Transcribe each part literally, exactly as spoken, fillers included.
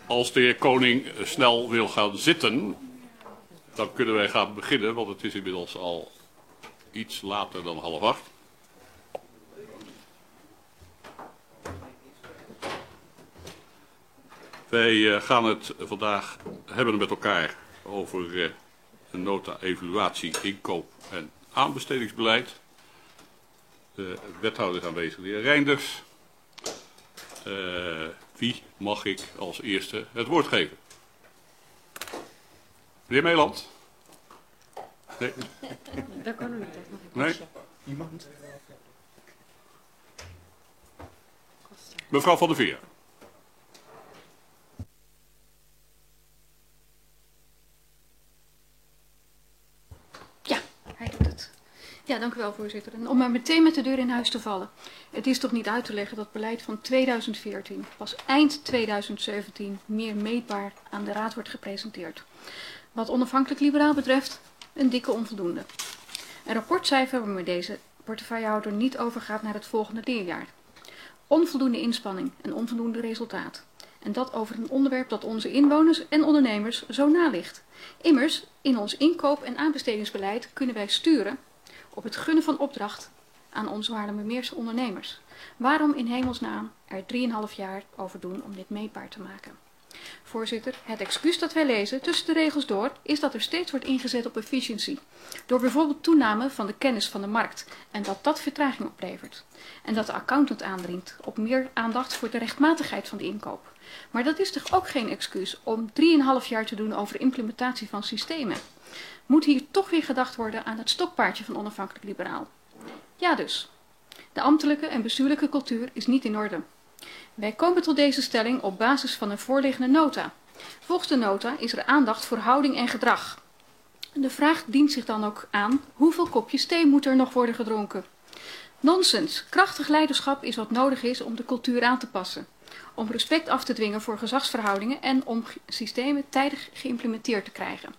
Als de heer Koning snel wil gaan zitten, dan kunnen wij gaan beginnen, want het is inmiddels al iets later dan half acht. Wij uh, gaan het vandaag hebben met elkaar over uh, een nota evaluatie, inkoop en aanbestedingsbeleid. De wethouder is aanwezig, de heer Reinders. Uh, wie mag ik als eerste het woord geven? Meneer Meeland? Nee. Dat kan u niet. Nee? Iemand? Mevrouw van der Veer. Ja, hij doet het. Ja, dank u wel, voorzitter. En om maar meteen met de deur in huis te vallen. Het is toch niet uit te leggen dat het beleid van tweeduizend veertien pas eind tweeduizend zeventien meer meetbaar aan de Raad wordt gepresenteerd. Wat onafhankelijk liberaal betreft, een dikke onvoldoende. Een rapportcijfer waarmee deze portefeuillehouder niet overgaat naar het volgende leerjaar. Onvoldoende inspanning en onvoldoende resultaat. En dat over een onderwerp dat onze inwoners en ondernemers zo na ligt. Immers, in ons inkoop- en aanbestedingsbeleid kunnen wij sturen op het gunnen van opdracht aan onze Haarlemmermeerse ondernemers. Waarom in hemelsnaam er drieënhalf jaar over doen om dit meetbaar te maken? Voorzitter, het excuus dat wij lezen tussen de regels door is dat er steeds wordt ingezet op efficiëntie. Door bijvoorbeeld toename van de kennis van de markt en dat dat vertraging oplevert. En dat de accountant aandringt op meer aandacht voor de rechtmatigheid van de inkoop. Maar dat is toch ook geen excuus om drieënhalf jaar te doen over implementatie van systemen. Moet hier toch weer gedacht worden aan het stokpaardje van onafhankelijk liberaal? Ja dus, de ambtelijke en bestuurlijke cultuur is niet in orde. Wij komen tot deze stelling op basis van een voorliggende nota. Volgens de nota is er aandacht voor houding en gedrag. De vraag dient zich dan ook aan, hoeveel kopjes thee moet er nog worden gedronken? Nonsens, krachtig leiderschap is wat nodig is om de cultuur aan te passen. Om respect af te dwingen voor gezagsverhoudingen en om systemen tijdig geïmplementeerd te krijgen.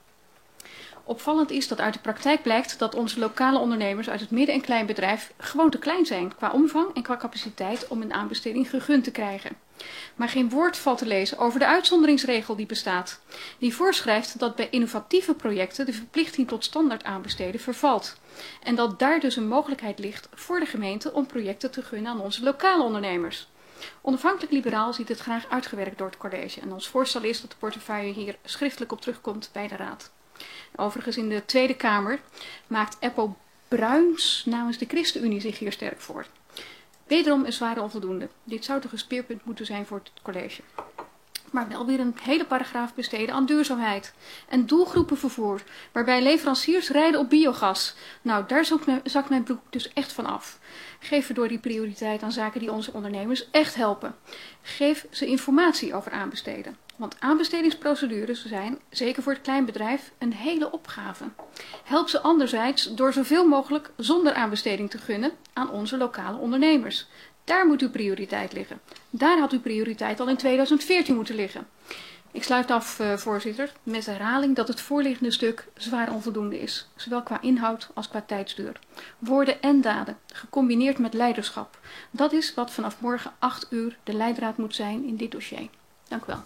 Opvallend is dat uit de praktijk blijkt dat onze lokale ondernemers uit het midden- en kleinbedrijf gewoon te klein zijn qua omvang en qua capaciteit om een aanbesteding gegund te krijgen. Maar geen woord valt te lezen over de uitzonderingsregel die bestaat. Die voorschrijft dat bij innovatieve projecten de verplichting tot standaard aanbesteden vervalt. En dat daar dus een mogelijkheid ligt voor de gemeente om projecten te gunnen aan onze lokale ondernemers. Onafhankelijk liberaal ziet het graag uitgewerkt door het college. En ons voorstel is dat de portefeuille hier schriftelijk op terugkomt bij de Raad. Overigens in de Tweede Kamer maakt Eppo Bruins namens de ChristenUnie zich hier sterk voor. Wederom een zware onvoldoende. Dit zou toch een speerpunt moeten zijn voor het college. Maar wel weer een hele paragraaf besteden aan duurzaamheid. En doelgroepenvervoer, waarbij leveranciers rijden op biogas. Nou, daar zakt mijn, zakt mijn broek dus echt van af. Geef erdoor die prioriteit aan zaken die onze ondernemers echt helpen. Geef ze informatie over aanbesteden. Want aanbestedingsprocedures zijn, zeker voor het kleinbedrijf, een hele opgave. Help ze anderzijds door zoveel mogelijk zonder aanbesteding te gunnen aan onze lokale ondernemers. Daar moet uw prioriteit liggen. Daar had uw prioriteit al in tweeduizend veertien moeten liggen. Ik sluit af, uh, voorzitter, met de herhaling dat het voorliggende stuk zwaar onvoldoende is. Zowel qua inhoud als qua tijdsduur. Woorden en daden, gecombineerd met leiderschap. Dat is wat vanaf morgen acht uur de leidraad moet zijn in dit dossier. Dank u wel.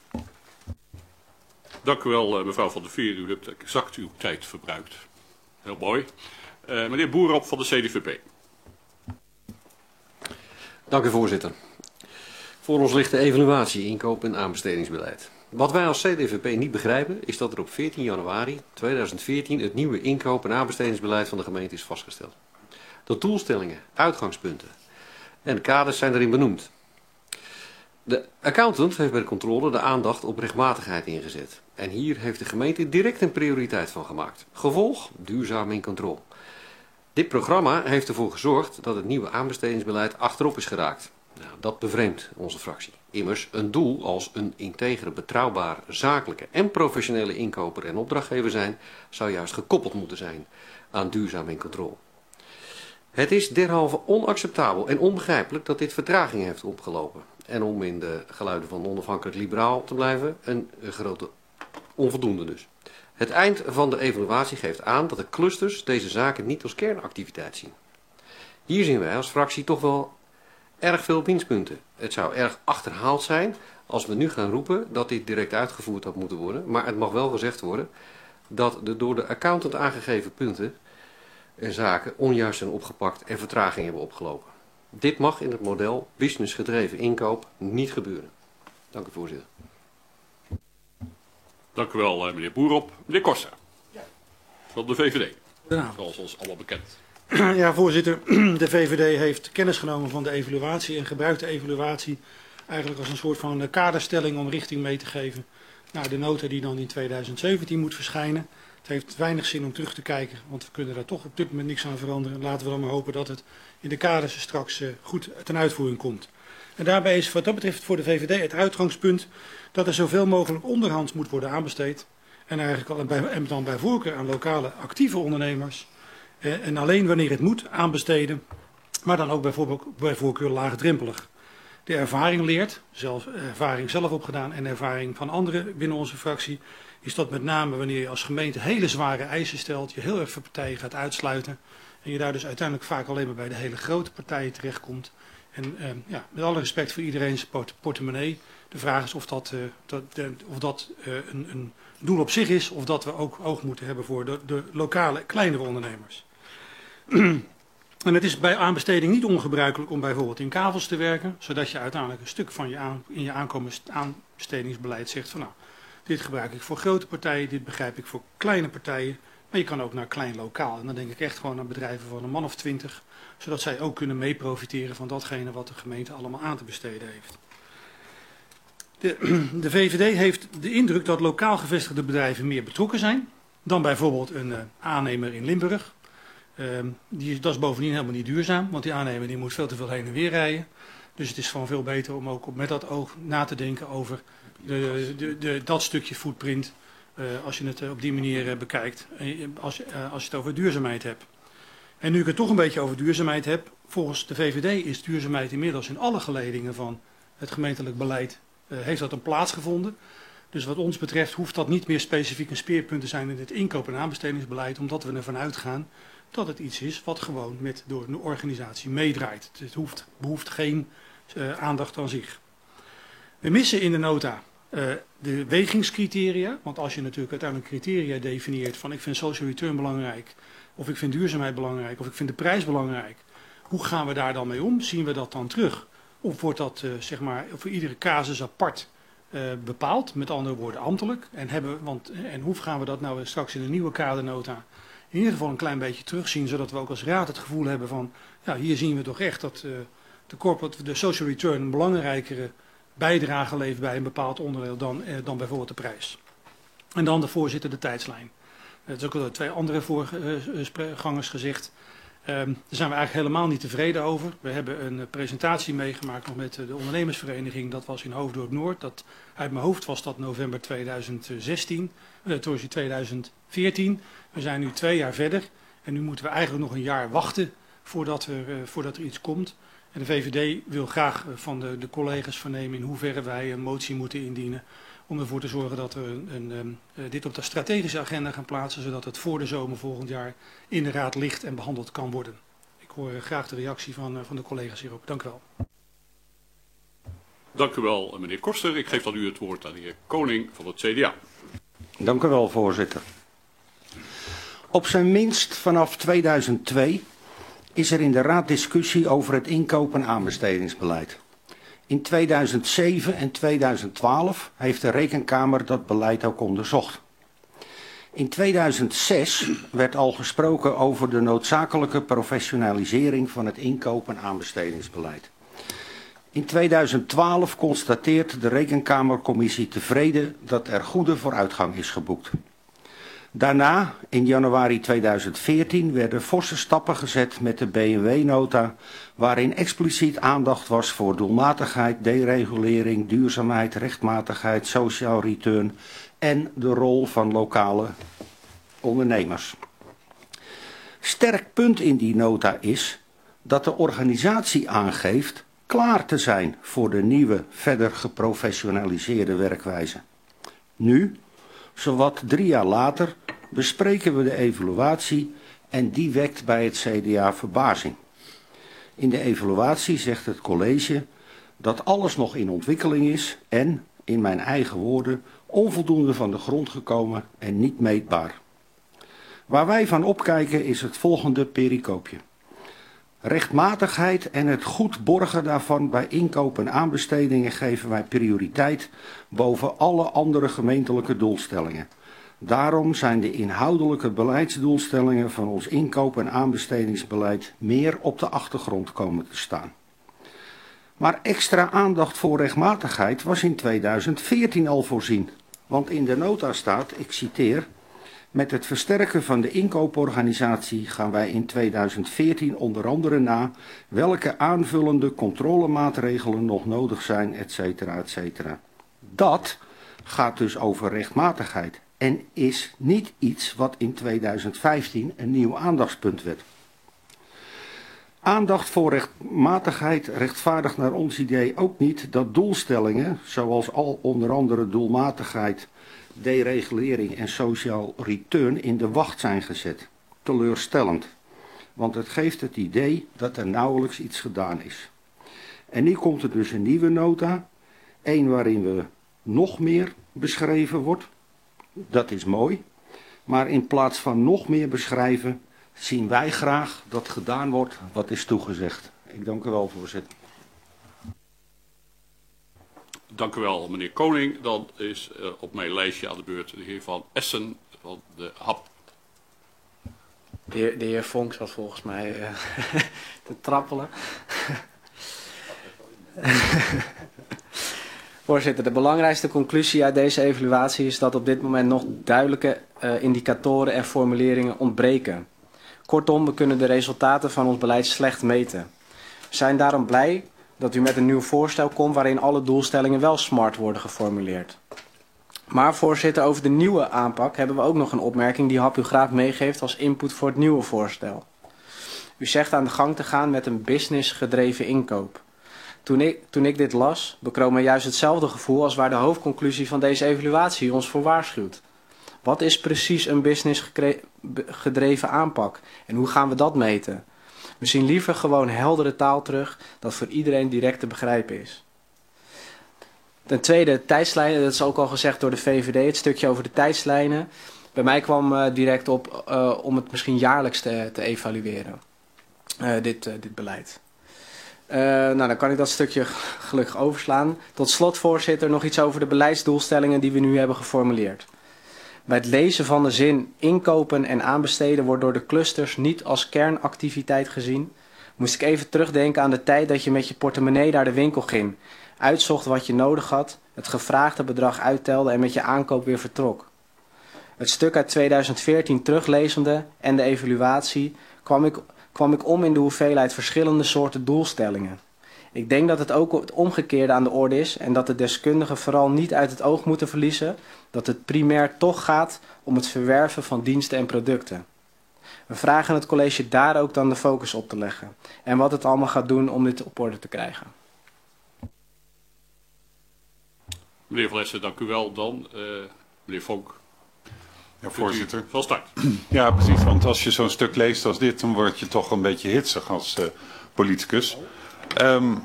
Dank u wel, mevrouw van der Veer. U hebt exact uw tijd verbruikt. Heel mooi. Uh, meneer Boerop van de C D V P. Dank u, voorzitter. Voor ons ligt de evaluatie, inkoop en aanbestedingsbeleid. Wat wij als C D V P niet begrijpen is dat er op veertien januari tweeduizend veertien het nieuwe inkoop- en aanbestedingsbeleid van de gemeente is vastgesteld. De doelstellingen, uitgangspunten en de kaders zijn erin benoemd. De accountant heeft bij de controle de aandacht op rechtmatigheid ingezet. En hier heeft de gemeente direct een prioriteit van gemaakt. Gevolg, duurzaam in controle. Dit programma heeft ervoor gezorgd dat het nieuwe aanbestedingsbeleid achterop is geraakt. Nou, dat bevreemdt onze fractie. Immers, een doel als een integere, betrouwbare, zakelijke en professionele inkoper en opdrachtgever zijn, zou juist gekoppeld moeten zijn aan duurzaam in controle. Het is derhalve onacceptabel en onbegrijpelijk dat dit vertraging heeft opgelopen. En om in de geluiden van onafhankelijk liberaal te blijven, een grote onvoldoende dus. Het eind van de evaluatie geeft aan dat de clusters deze zaken niet als kernactiviteit zien. Hier zien wij als fractie toch wel erg veel winstpunten. Het zou erg achterhaald zijn als we nu gaan roepen dat dit direct uitgevoerd had moeten worden, maar het mag wel gezegd worden dat de door de accountant aangegeven punten en zaken onjuist zijn opgepakt en vertraging hebben opgelopen. Dit mag in het model businessgedreven inkoop niet gebeuren. Dank u, voorzitter. Dank u wel, meneer Boerop. Meneer Koster, ja. Van de V V D, Ja. zoals ons allemaal bekend. Ja, voorzitter. De V V D heeft kennis genomen van de evaluatie en gebruikt de evaluatie eigenlijk als een soort van kaderstelling om richting mee te geven naar de nota die dan in tweeduizend zeventien moet verschijnen. Het heeft weinig zin om terug te kijken, want we kunnen daar toch op dit moment niks aan veranderen. Laten we dan maar hopen dat het in de kaders straks uh, goed ten uitvoering komt. En daarbij is wat dat betreft voor de V V D het uitgangspunt dat er zoveel mogelijk onderhands moet worden aanbesteed. En, eigenlijk al, bij, en dan bij voorkeur aan lokale actieve ondernemers. Eh, en alleen wanneer het moet aanbesteden, maar dan ook bijvoorbeeld bij voorkeur laagdrempelig. De ervaring leert, zelf, ervaring zelf opgedaan en ervaring van anderen binnen onze fractie, is dat met name wanneer je als gemeente hele zware eisen stelt, je heel erg veel partijen gaat uitsluiten en je daar dus uiteindelijk vaak alleen maar bij de hele grote partijen terechtkomt. En eh, ja, met alle respect voor iedereen's port portemonnee, de vraag is of dat, uh, dat, uh, of dat uh, een, een doel op zich is, of dat we ook oog moeten hebben voor de, de lokale, kleinere ondernemers. En het is bij aanbesteding niet ongebruikelijk om bijvoorbeeld in kavels te werken, zodat je uiteindelijk een stuk van je aan, in je aankomens, aanbestedingsbeleid zegt van nou, dit gebruik ik voor grote partijen, dit begrijp ik voor kleine partijen, maar je kan ook naar klein lokaal. En dan denk ik echt gewoon aan bedrijven van een man of twintig, zodat zij ook kunnen meeprofiteren van datgene wat de gemeente allemaal aan te besteden heeft. De, de V V D heeft de indruk dat lokaal gevestigde bedrijven meer betrokken zijn dan bijvoorbeeld een uh, aannemer in Limburg. Uh, die, dat is bovendien helemaal niet duurzaam, want die aannemer die moet veel te veel heen en weer rijden. Dus het is gewoon veel beter om ook met dat oog na te denken over de, de, de, dat stukje footprint. Uh, als je het uh, op die manier uh, bekijkt, uh, als, uh, als je het over duurzaamheid hebt. En nu ik het toch een beetje over duurzaamheid heb, volgens de V V D is duurzaamheid inmiddels in alle geledingen van het gemeentelijk beleid, uh, heeft dat een plaats gevonden. Dus wat ons betreft hoeft dat niet meer specifiek een speerpunt te zijn in het inkoop- en aanbestedingsbeleid, omdat we ervan uitgaan dat het iets is wat gewoon met door een organisatie meedraait. Het hoeft, behoeft geen uh, aandacht aan zich. We missen in de nota uh, de wegingscriteria, want als je natuurlijk uiteindelijk criteria definieert van ik vind social return belangrijk, of ik vind duurzaamheid belangrijk, of ik vind de prijs belangrijk, hoe gaan we daar dan mee om? Zien we dat dan terug? Of wordt dat uh, zeg maar voor iedere casus apart uh, bepaald, met andere woorden ambtelijk? En, hebben, want, en hoe gaan we dat nou straks in een nieuwe kadernota in ieder geval een klein beetje terugzien, zodat we ook als raad het gevoel hebben van, ja, hier zien we toch echt dat uh, de, corporate, de social return een belangrijkere bijdrage levert bij een bepaald onderdeel dan, uh, dan bijvoorbeeld de prijs. En dan de voorzitter de tijdslijn. Dat is ook al door twee andere voorgangers gezegd. Um, daar zijn we eigenlijk helemaal niet tevreden over. We hebben een uh, presentatie meegemaakt nog met uh, de ondernemersvereniging. Dat was in Hoofddorp Noord. Dat, uit mijn hoofd was dat november tweeduizend zestien. Uh, tweeduizend veertien. We zijn nu twee jaar verder. En nu moeten we eigenlijk nog een jaar wachten voordat er, uh, voordat er iets komt. En de V V D wil graag uh, van de, de collega's vernemen in hoeverre wij een motie moeten indienen. Om ervoor te zorgen dat we een, een, een, uh, dit op de strategische agenda gaan plaatsen. Zodat het voor de zomer volgend jaar in de raad ligt en behandeld kan worden. Ik hoor uh, graag de reactie van, uh, van de collega's hierop. Dank u wel. Dank u wel, meneer Koster. Ik geef dan u het woord aan de heer Koning van het C D A. Dank u wel, voorzitter. Op zijn minst vanaf tweeduizend twee is er in de raad discussie over het inkoop- en aanbestedingsbeleid. In tweeduizend zeven en tweeduizend twaalf heeft de Rekenkamer dat beleid ook onderzocht. In tweeduizend zes werd al gesproken over de noodzakelijke professionalisering van het inkoop- en aanbestedingsbeleid. In tweeduizend twaalf constateert de Rekenkamercommissie tevreden dat er goede vooruitgang is geboekt. Daarna, in januari tweeduizend veertien, werden forse stappen gezet met de B M W-nota, waarin expliciet aandacht was voor doelmatigheid, deregulering, duurzaamheid, rechtmatigheid, social return en de rol van lokale ondernemers. Sterk punt in die nota is dat de organisatie aangeeft klaar te zijn voor de nieuwe, verder geprofessionaliseerde werkwijze. Nu, zowat drie jaar later, bespreken we de evaluatie en die wekt bij het C D A verbazing. In de evaluatie zegt het college dat alles nog in ontwikkeling is en, in mijn eigen woorden, onvoldoende van de grond gekomen en niet meetbaar. Waar wij van opkijken is het volgende pericoopje. Rechtmatigheid en het goed borgen daarvan bij inkoop en aanbestedingen geven wij prioriteit boven alle andere gemeentelijke doelstellingen. Daarom zijn de inhoudelijke beleidsdoelstellingen van ons inkoop- en aanbestedingsbeleid meer op de achtergrond komen te staan. Maar extra aandacht voor rechtmatigheid was in tweeduizend veertien al voorzien. Want in de nota staat, ik citeer, met het versterken van de inkooporganisatie gaan wij in tweeduizend veertien onder andere na welke aanvullende controlemaatregelen nog nodig zijn, et cetera, et cetera. Dat gaat dus over rechtmatigheid en is niet iets wat in tweeduizend vijftien een nieuw aandachtspunt werd. Aandacht voor rechtmatigheid rechtvaardigt naar ons idee ook niet dat doelstellingen, zoals al onder andere doelmatigheid, deregulering en social return in de wacht zijn gezet. Teleurstellend, want het geeft het idee dat er nauwelijks iets gedaan is. En nu komt er dus een nieuwe nota, één waarin we nog meer beschreven wordt. Dat is mooi, maar in plaats van nog meer beschrijven, zien wij graag dat gedaan wordt wat is toegezegd. Ik dank u wel, voorzitter. Dank u wel, meneer Koning. Dan is uh, op mijn lijstje aan de beurt de heer Van Essen van de H A P. De heer, de heer Vonk zat volgens mij uh, te trappelen. Voorzitter, de belangrijkste conclusie uit deze evaluatie is dat op dit moment nog duidelijke uh, indicatoren en formuleringen ontbreken. Kortom, we kunnen de resultaten van ons beleid slecht meten. We zijn daarom blij dat u met een nieuw voorstel komt waarin alle doelstellingen wel smart worden geformuleerd. Maar voorzitter, over de nieuwe aanpak hebben we ook nog een opmerking die H A P u graag meegeeft als input voor het nieuwe voorstel. U zegt aan de gang te gaan met een business-gedreven inkoop. Toen ik, toen ik dit las, bekroop me juist hetzelfde gevoel als waar de hoofdconclusie van deze evaluatie ons voor waarschuwt. Wat is precies een business-gedreven aanpak en hoe gaan we dat meten? We zien liever gewoon heldere taal terug dat voor iedereen direct te begrijpen is. Ten tweede, tijdslijnen, dat is ook al gezegd door de V V D, het stukje over de tijdslijnen. Bij mij kwam uh, direct op uh, om het misschien jaarlijks te, te evalueren, uh, dit, uh, dit beleid. Uh, nou, dan kan ik dat stukje gelukkig overslaan. Tot slot, voorzitter, nog iets over de beleidsdoelstellingen die we nu hebben geformuleerd. Bij het lezen van de zin inkopen en aanbesteden wordt door de clusters niet als kernactiviteit gezien. Moest ik even terugdenken aan de tijd dat je met je portemonnee naar de winkel ging, uitzocht wat je nodig had, het gevraagde bedrag uittelde en met je aankoop weer vertrok. Het stuk uit tweeduizend veertien teruglezende en de evaluatie kwam ik, kwam ik om in de hoeveelheid verschillende soorten doelstellingen. Ik denk dat het ook het omgekeerde aan de orde is en dat de deskundigen vooral niet uit het oog moeten verliezen dat het primair toch gaat om het verwerven van diensten en producten. We vragen het college daar ook dan de focus op te leggen en wat het allemaal gaat doen om dit op orde te krijgen. Meneer Van Essen, dank u wel. Dan uh, meneer Vonk. Ja, voorzitter. Van start. Ja, precies. Want als je zo'n stuk leest als dit, dan word je toch een beetje hitsig als uh, politicus. Um,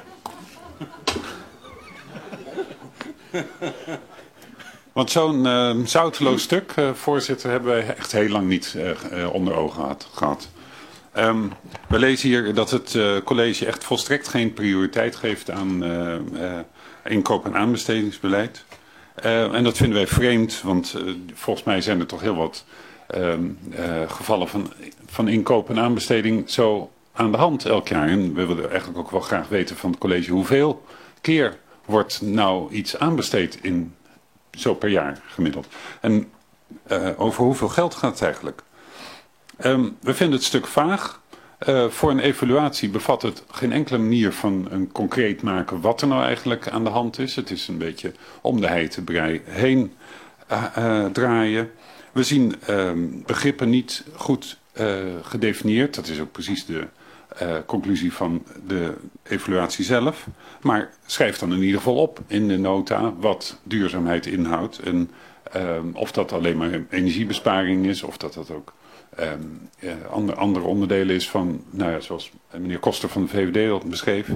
want zo'n uh, zouteloos stuk, uh, voorzitter, hebben wij echt heel lang niet uh, uh, onder ogen had, gehad. Um, we lezen hier dat het uh, college echt volstrekt geen prioriteit geeft aan uh, uh, inkoop- en aanbestedingsbeleid. Uh, en dat vinden wij vreemd, want uh, volgens mij zijn er toch heel wat uh, uh, gevallen van, van inkoop en aanbesteding zo aan de hand elk jaar. En we willen eigenlijk ook wel graag weten van het college hoeveel keer wordt nou iets aanbesteed in zo per jaar gemiddeld. En uh, over hoeveel geld gaat het eigenlijk? Um, we vinden het stuk vaag. Uh, voor een evaluatie bevat het geen enkele manier van een concreet maken wat er nou eigenlijk aan de hand is. Het is een beetje om de heitenbrei heen uh, uh, draaien. We zien uh, begrippen niet goed uh, gedefinieerd. Dat is ook precies de uh, conclusie van de evaluatie zelf. Maar schrijf dan in ieder geval op in de nota wat duurzaamheid inhoudt. En uh, of dat alleen maar energiebesparing is of dat dat ook Um, uh, andere, andere onderdelen is van, nou ja, zoals meneer Koster van de V V D dat beschreef.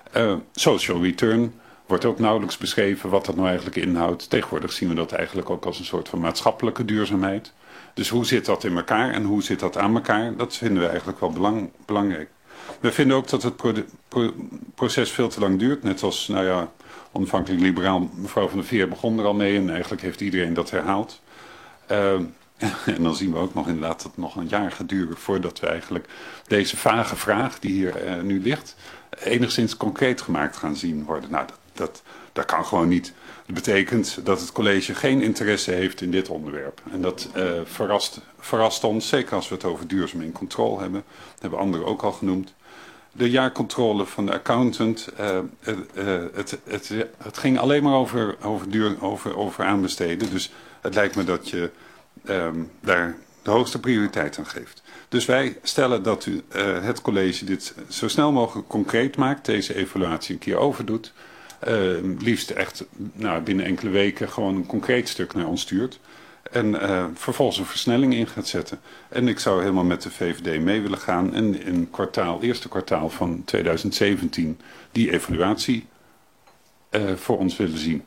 Uh, social return wordt ook nauwelijks beschreven wat dat nou eigenlijk inhoudt. Tegenwoordig zien we dat eigenlijk ook als een soort van maatschappelijke duurzaamheid. Dus hoe zit dat in elkaar en hoe zit dat aan elkaar? Dat vinden we eigenlijk wel belang, belangrijk. We vinden ook dat het pro pro proces veel te lang duurt. Net als, nou ja, onafhankelijk liberaal mevrouw Van der Veer begon er al mee. En eigenlijk heeft iedereen dat herhaald. Uh, en dan zien we ook nog inderdaad dat het nog een jaar gaat duren voordat we eigenlijk deze vage vraag die hier uh, nu ligt enigszins concreet gemaakt gaan zien worden. Nou, dat, dat, dat kan gewoon niet. Dat betekent dat het college geen interesse heeft in dit onderwerp. En dat uh, verrast, verrast ons, zeker als we het over duurzaam in controle hebben. Dat hebben anderen ook al genoemd. De jaarcontrole van de accountant, uh, uh, uh, het, het, het ging alleen maar over, over, duur, over, over aanbesteden. Dus het lijkt me dat je um, daar de hoogste prioriteit aan geeft. Dus wij stellen dat u, uh, het college dit zo snel mogelijk concreet maakt, deze evaluatie een keer overdoet. Uh, liefst echt nou, binnen enkele weken gewoon een concreet stuk naar ons stuurt. En uh, vervolgens een versnelling in gaat zetten. En ik zou helemaal met de V V D mee willen gaan en in het kwartaal, eerste kwartaal van tweeduizend zeventien die evaluatie uh, voor ons willen zien.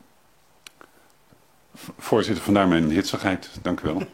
Voorzitter, vandaar mijn hitsigheid. Dank u wel.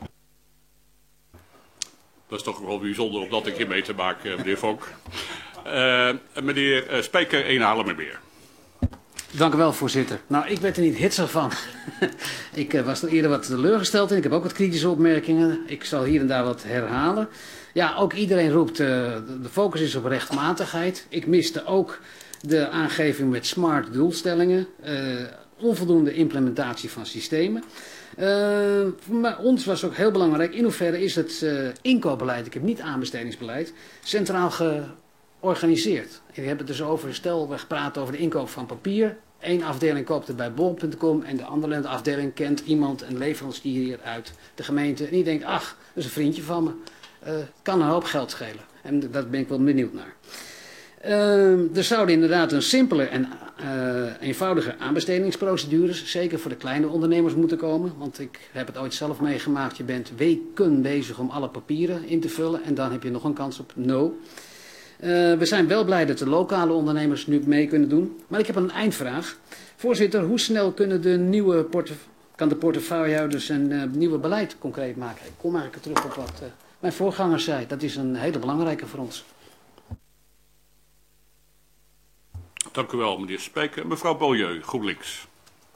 Dat is toch wel bijzonder om dat een keer mee te maken, meneer Vonk. Uh, meneer uh, Spijker, één halen meer. Dank u wel, voorzitter. Nou, ik werd er niet hitsig van. ik uh, was er eerder wat teleurgesteld in. Ik heb ook wat kritische opmerkingen. Ik zal hier en daar wat herhalen. Ja, ook iedereen roept, uh, de focus is op rechtmatigheid. Ik miste ook de aangeving met smart doelstellingen. Uh, onvoldoende implementatie van systemen. Uh, voor ons was ook heel belangrijk, in hoeverre is het uh, inkoopbeleid, ik heb niet aanbestedingsbeleid, centraal georganiseerd. Ik heb het dus over, stel we praten over de inkoop van papier. Eén afdeling koopt het bij bol punt com en de andere afdeling kent iemand, een leverancier uit de gemeente. En die denkt, ach, dat is een vriendje van me, uh, kan een hoop geld schelen. En daar ben ik wel benieuwd naar. Uh, er zouden inderdaad een simpele en uh, eenvoudige aanbestedingsprocedures, zeker voor de kleine ondernemers, moeten komen. Want ik heb het ooit zelf meegemaakt, je bent weken bezig om alle papieren in te vullen en dan heb je nog een kans op no. Uh, we zijn wel blij dat de lokale ondernemers nu mee kunnen doen. Maar ik heb een eindvraag. Voorzitter, hoe snel kunnen de nieuwe portef- kan de portefeuillehouders een uh, nieuwe beleid concreet maken? Ik kom eigenlijk terug op wat uh, mijn voorganger zei. Dat is een hele belangrijke voor ons. Dank u wel, meneer Spijker. Mevrouw Beaulieu, GroenLinks.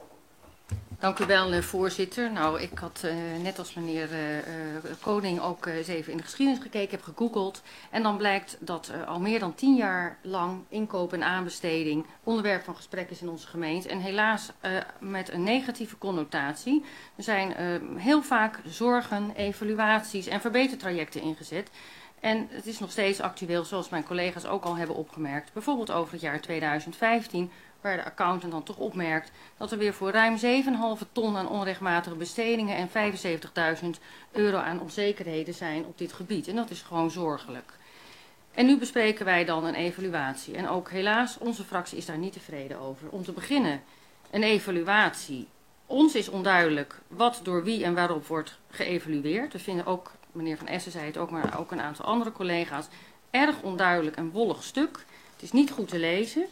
Dank u wel, voorzitter. Nou, ik had uh, net als meneer uh, uh, Koning ook uh, eens even in de geschiedenis gekeken, heb gegoogeld. En dan blijkt dat uh, al meer dan tien jaar lang inkoop en aanbesteding onderwerp van gesprek is in onze gemeente. En helaas uh, met een negatieve connotatie. Er zijn uh, heel vaak zorgen, evaluaties en verbetertrajecten ingezet. En het is nog steeds actueel, zoals mijn collega's ook al hebben opgemerkt. Bijvoorbeeld over het jaar tweeduizend vijftien, waar de accountant dan toch opmerkt dat er weer voor ruim zeven komma vijf ton aan onrechtmatige bestedingen en vijfenzeventigduizend euro aan onzekerheden zijn op dit gebied. En dat is gewoon zorgelijk. En nu bespreken wij dan een evaluatie. En ook helaas, onze fractie is daar niet tevreden over. Om te beginnen, een evaluatie. Ons is onduidelijk wat door wie en waarop wordt geëvalueerd. We vinden ook, meneer Van Essen zei het ook, maar ook een aantal andere collega's, erg onduidelijk en wollig stuk. Het is niet goed te lezen.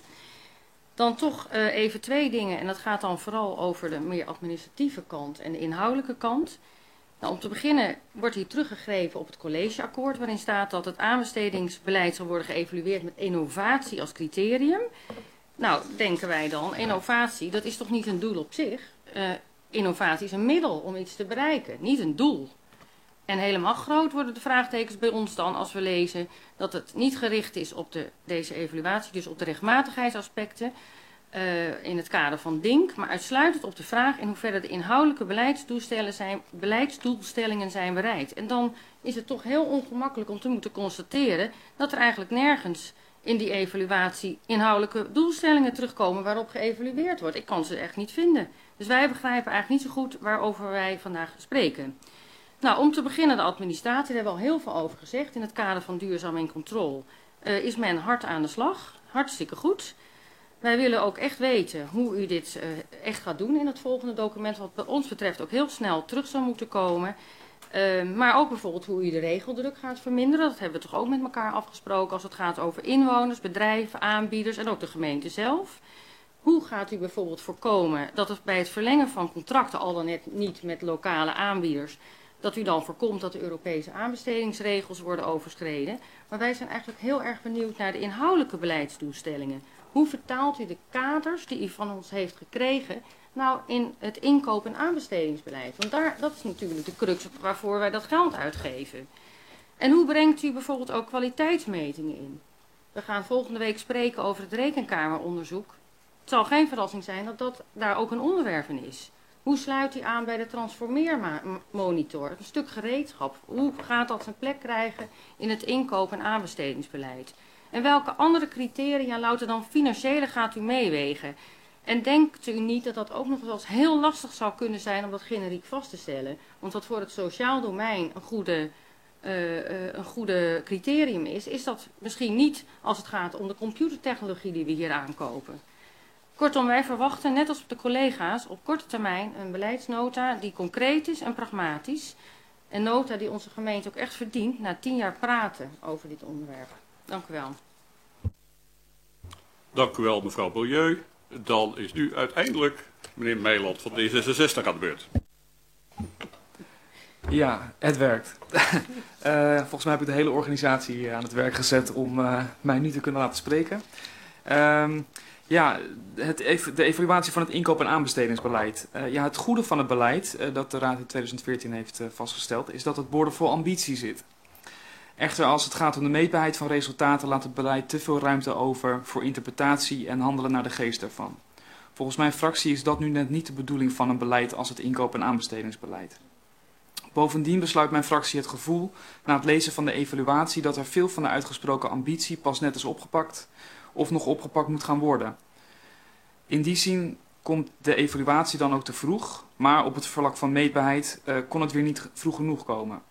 Dan toch uh, even twee dingen, en dat gaat dan vooral over de meer administratieve kant en de inhoudelijke kant. Nou, om te beginnen wordt hier teruggegrepen op het collegeakkoord, waarin staat dat het aanbestedingsbeleid zal worden geëvalueerd met innovatie als criterium. Nou, denken wij dan, innovatie, dat is toch niet een doel op zich? Uh, innovatie is een middel om iets te bereiken, niet een doel. En helemaal groot worden de vraagtekens bij ons dan als we lezen dat het niet gericht is op de, deze evaluatie, dus op de rechtmatigheidsaspecten uh, in het kader van D I N K, maar uitsluitend op de vraag in hoeverre de inhoudelijke beleidsdoelstellingen zijn, beleidsdoelstellingen zijn bereikt. En dan is het toch heel ongemakkelijk om te moeten constateren dat er eigenlijk nergens in die evaluatie inhoudelijke doelstellingen terugkomen waarop geëvalueerd wordt. Ik kan ze echt niet vinden. Dus wij begrijpen eigenlijk niet zo goed waarover wij vandaag spreken. Nou, om te beginnen de administratie, daar hebben we al heel veel over gezegd. In het kader van duurzaam en controle uh, is men hard aan de slag. Hartstikke goed. Wij willen ook echt weten hoe u dit uh, echt gaat doen in het volgende document. Wat bij ons betreft ook heel snel terug zou moeten komen. Uh, maar ook bijvoorbeeld hoe je de regeldruk gaat verminderen. Dat hebben we toch ook met elkaar afgesproken als het gaat over inwoners, bedrijven, aanbieders en ook de gemeente zelf. Hoe gaat u bijvoorbeeld voorkomen dat het bij het verlengen van contracten, al dan net niet met lokale aanbieders, dat u dan voorkomt dat de Europese aanbestedingsregels worden overschreden. Maar wij zijn eigenlijk heel erg benieuwd naar de inhoudelijke beleidsdoelstellingen. Hoe vertaalt u de kaders die u van ons heeft gekregen nou in het inkoop- en aanbestedingsbeleid? Want daar, dat is natuurlijk de crux waarvoor wij dat geld uitgeven. En hoe brengt u bijvoorbeeld ook kwaliteitsmetingen in? We gaan volgende week spreken over het rekenkameronderzoek. Het zal geen verrassing zijn dat dat daar ook een onderwerp in is. Hoe sluit u aan bij de transformeermonitor? Een stuk gereedschap. Hoe gaat dat zijn plek krijgen in het inkoop- en aanbestedingsbeleid? En welke andere criteria, louter dan financiële, gaat u meewegen? En denkt u niet dat dat ook nog wel eens heel lastig zou kunnen zijn om dat generiek vast te stellen? Want wat voor het sociaal domein een goede, uh, uh, een goede criterium is, is dat misschien niet als het gaat om de computertechnologie die we hier aankopen. Kortom, wij verwachten, net als de collega's, op korte termijn een beleidsnota die concreet is en pragmatisch. Een nota die onze gemeente ook echt verdient na tien jaar praten over dit onderwerp. Dank u wel. Dank u wel, mevrouw Beaulieu. Dan is nu uiteindelijk meneer Meiland van D zesenzestig aan de beurt. Ja, het werkt. uh, volgens mij heb ik de hele organisatie aan het werk gezet om uh, mij nu te kunnen laten spreken. Um, Ja, het, de evaluatie van het inkoop- en aanbestedingsbeleid. Uh, ja, het goede van het beleid uh, dat de Raad in tweeduizend veertien heeft uh, vastgesteld, is dat het boordevol ambitie zit. Echter, als het gaat om de meetbaarheid van resultaten, laat het beleid te veel ruimte over voor interpretatie en handelen naar de geest ervan. Volgens mijn fractie is dat nu net niet de bedoeling van een beleid als het inkoop- en aanbestedingsbeleid. Bovendien besluit mijn fractie het gevoel, na het lezen van de evaluatie, dat er veel van de uitgesproken ambitie pas net is opgepakt of nog opgepakt moet gaan worden. In die zin komt de evaluatie dan ook te vroeg, maar op het vlak van meetbaarheid uh, kon het weer niet vroeg genoeg komen.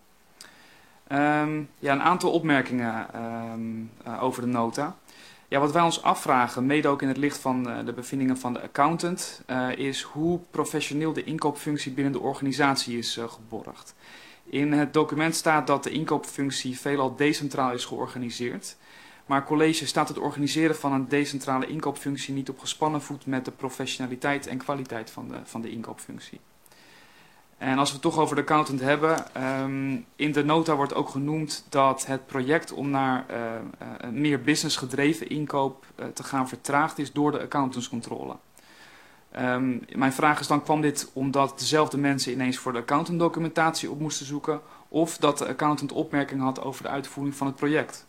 Um, ja, een aantal opmerkingen um, uh, over de nota. Ja, wat wij ons afvragen, mede ook in het licht van uh, de bevindingen van de accountant, uh, is hoe professioneel de inkoopfunctie binnen de organisatie is uh, geborgd. In het document staat dat de inkoopfunctie veelal decentraal is georganiseerd. Maar college staat het organiseren van een decentrale inkoopfunctie niet op gespannen voet met de professionaliteit en kwaliteit van de, van de inkoopfunctie. En als we het toch over de accountant hebben, um, in de nota wordt ook genoemd dat het project om naar uh, uh, een meer businessgedreven inkoop uh, te gaan vertraagd is door de accountantscontrole. Um, mijn vraag is dan, kwam dit omdat dezelfde mensen ineens voor de accountantdocumentatie op moesten zoeken, of dat de accountant opmerkingen had over de uitvoering van het project?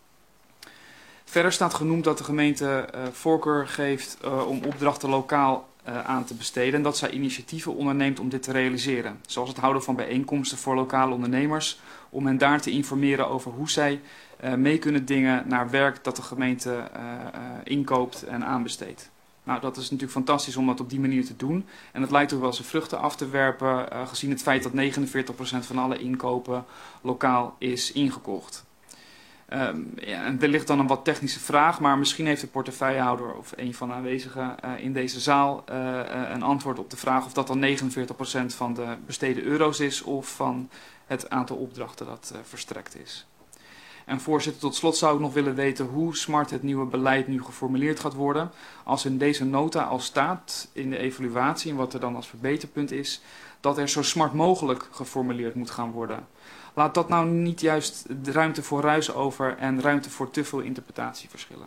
Verder staat genoemd dat de gemeente uh, voorkeur geeft uh, om opdrachten lokaal uh, aan te besteden en dat zij initiatieven onderneemt om dit te realiseren. Zoals het houden van bijeenkomsten voor lokale ondernemers, om hen daar te informeren over hoe zij uh, mee kunnen dingen naar werk dat de gemeente uh, uh, inkoopt en aanbesteedt. Nou, dat is natuurlijk fantastisch om dat op die manier te doen. En het lijkt ook wel zijn vruchten af te werpen, uh, gezien het feit dat negenenveertig procent van alle inkopen lokaal is ingekocht. Um, ja, en wellicht dan een wat technische vraag, maar misschien heeft de portefeuillehouder of een van de aanwezigen uh, in deze zaal uh, uh, een antwoord op de vraag of dat dan negenenveertig procent van de besteden euro's is of van het aantal opdrachten dat uh, verstrekt is. En voorzitter, tot slot zou ik nog willen weten hoe smart het nieuwe beleid nu geformuleerd gaat worden. Als in deze nota al staat in de evaluatie en wat er dan als verbeterpunt is, dat er zo smart mogelijk geformuleerd moet gaan worden. Laat dat nou niet juist de ruimte voor ruis over en ruimte voor te veel interpretatieverschillen.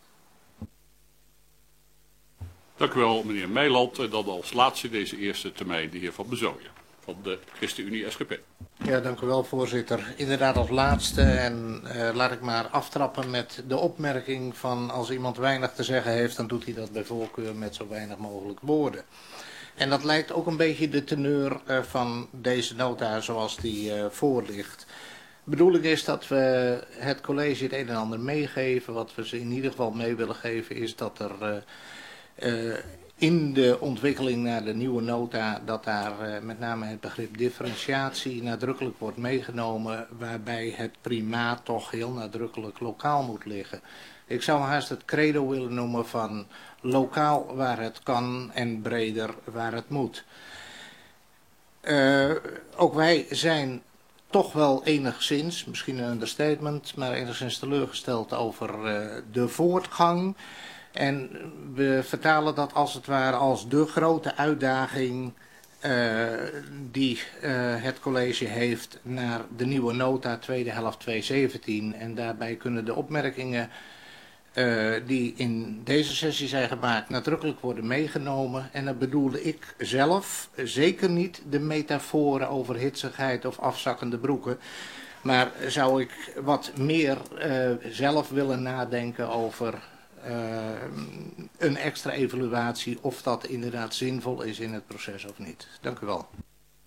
Dank u wel, meneer Meiland. En dan als laatste deze eerste termijn de heer Van Bezooyen van de ChristenUnie S G P. Ja, dank u wel, voorzitter. Inderdaad als laatste en uh, laat ik maar aftrappen met de opmerking van als iemand weinig te zeggen heeft, dan doet hij dat bij voorkeur met zo weinig mogelijk woorden. En dat lijkt ook een beetje de teneur uh, van deze nota zoals die uh, voor ligt. De bedoeling is dat we het college het een en ander meegeven. Wat we ze in ieder geval mee willen geven is dat er uh, uh, in de ontwikkeling naar de nieuwe nota, dat daar uh, met name het begrip differentiatie nadrukkelijk wordt meegenomen, waarbij het primaat toch heel nadrukkelijk lokaal moet liggen. Ik zou haast het credo willen noemen van lokaal waar het kan en breder waar het moet. Uh, ook wij zijn toch wel enigszins, misschien een understatement, maar enigszins teleurgesteld over uh, de voortgang. En we vertalen dat als het ware als de grote uitdaging uh, die uh, het college heeft naar de nieuwe nota tweede helft tweeduizend zeventien. En daarbij kunnen de opmerkingen uh, die in deze sessie zijn gemaakt nadrukkelijk worden meegenomen. En dan bedoelde ik zelf zeker niet de metaforen over hitsigheid of afzakkende broeken. Maar zou ik wat meer uh, zelf willen nadenken over uh, een extra evaluatie, of dat inderdaad zinvol is in het proces of niet. Dank u wel.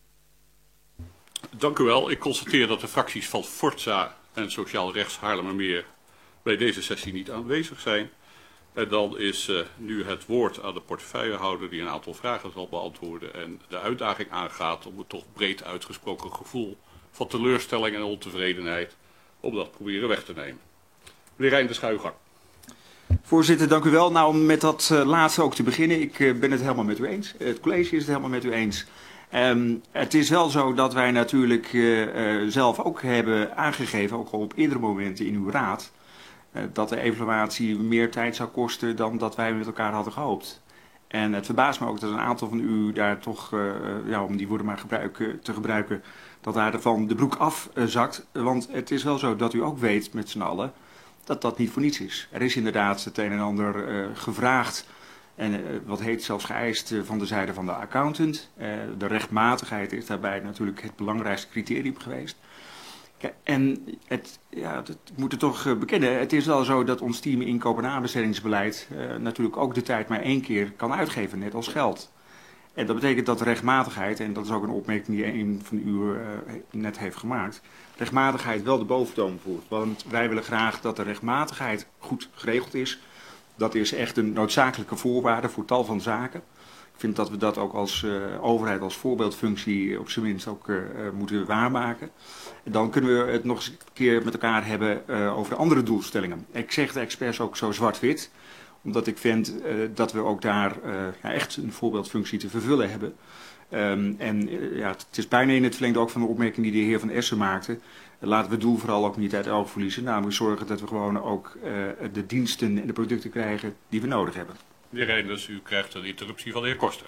Dank u wel. Ik constateer dat de fracties van Forza en Sociaal Rechts Haarlemmermeer bij deze sessie niet aanwezig zijn. En dan is uh, nu het woord aan de portefeuillehouder die een aantal vragen zal beantwoorden en de uitdaging aangaat om het toch breed uitgesproken gevoel van teleurstelling en ontevredenheid om dat proberen weg te nemen. Meneer Reinders, ga uw gang. Voorzitter, dank u wel. Nou, om met dat uh, laatste ook te beginnen. Ik uh, ben het helemaal met u eens. Het college is het helemaal met u eens. Um, het is wel zo dat wij natuurlijk uh, uh, zelf ook hebben aangegeven, ook al op eerdere momenten in uw raad, uh, dat de evaluatie meer tijd zou kosten dan dat wij met elkaar hadden gehoopt. En het verbaast me ook dat een aantal van u daar toch, uh, ja, om die woorden maar gebruiken, te gebruiken, dat daarvan de broek afzakt. Want het is wel zo dat u ook weet met z'n allen dat dat niet voor niets is. Er is inderdaad het een en ander uh, gevraagd en uh, wat heet zelfs geëist uh, van de zijde van de accountant. Uh, de rechtmatigheid is daarbij natuurlijk het belangrijkste criterium geweest. Kijk, en het, ja, dat moet het toch uh, bekennen. Het is wel zo dat ons team inkoop- en aanbestedingsbeleid uh, natuurlijk ook de tijd maar één keer kan uitgeven, net als geld. En dat betekent dat de rechtmatigheid, en dat is ook een opmerking die een van u uh, net heeft gemaakt, rechtmatigheid wel de boventoon voert. Want wij willen graag dat de rechtmatigheid goed geregeld is. Dat is echt een noodzakelijke voorwaarde voor tal van zaken. Ik vind dat we dat ook als uh, overheid, als voorbeeldfunctie op zijn minst ook uh, moeten waarmaken. En dan kunnen we het nog eens een keer met elkaar hebben uh, over andere doelstellingen. Ik zeg de experts ook zo zwart-wit, omdat ik vind uh, dat we ook daar uh, ja, echt een voorbeeldfunctie te vervullen hebben. Um, en uh, ja, het is bijna in het verlengde ook van de opmerking die de heer Van Essen maakte. Uh, laten we het doel vooral ook niet uit het oog verliezen. Namelijk zorgen dat we gewoon ook uh, de diensten en de producten krijgen die we nodig hebben. Meneer Reinders, u krijgt een interruptie van de heer Koster.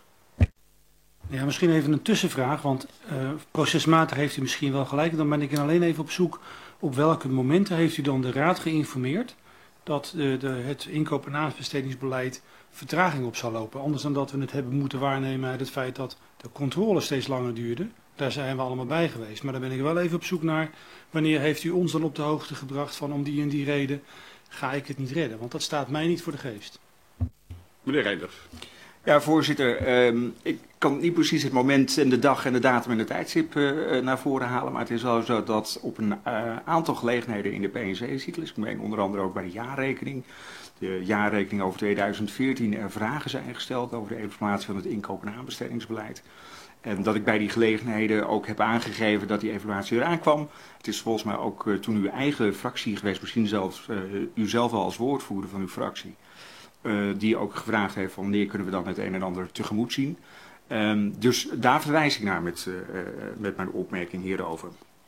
Ja, misschien even een tussenvraag, want uh, procesmatig heeft u misschien wel gelijk. Dan ben ik alleen even op zoek op welke momenten heeft u dan de raad geïnformeerd dat de, de, het inkoop- en aanbestedingsbeleid vertraging op zal lopen. Anders dan dat we het hebben moeten waarnemen uit het feit dat de controle steeds langer duurde. Daar zijn we allemaal bij geweest. Maar dan ben ik wel even op zoek naar wanneer heeft u ons dan op de hoogte gebracht van om die en die reden ga ik het niet redden. Want dat staat mij niet voor de geest. Meneer Reinders. Ja, voorzitter. Um, ik kan niet precies het moment en de dag en de datum en de tijdstip uh, naar voren halen. Maar het is wel zo dat op een uh, aantal gelegenheden in de P en C-cyclus, ik meen onder andere ook bij de jaarrekening, de jaarrekening over tweeduizend veertien, er vragen zijn gesteld over de evaluatie van het inkoop- en aanbestedingsbeleid. En dat ik bij die gelegenheden ook heb aangegeven dat die evaluatie eraan kwam. Het is volgens mij ook uh, toen uw eigen fractie geweest, misschien zelfs uh, u zelf al als woordvoerder van uw fractie, Uh, die ook gevraagd heeft van wanneer kunnen we dan het een en ander tegemoet zien. Um, dus daar verwijs ik naar met, uh, met mijn opmerking hierover.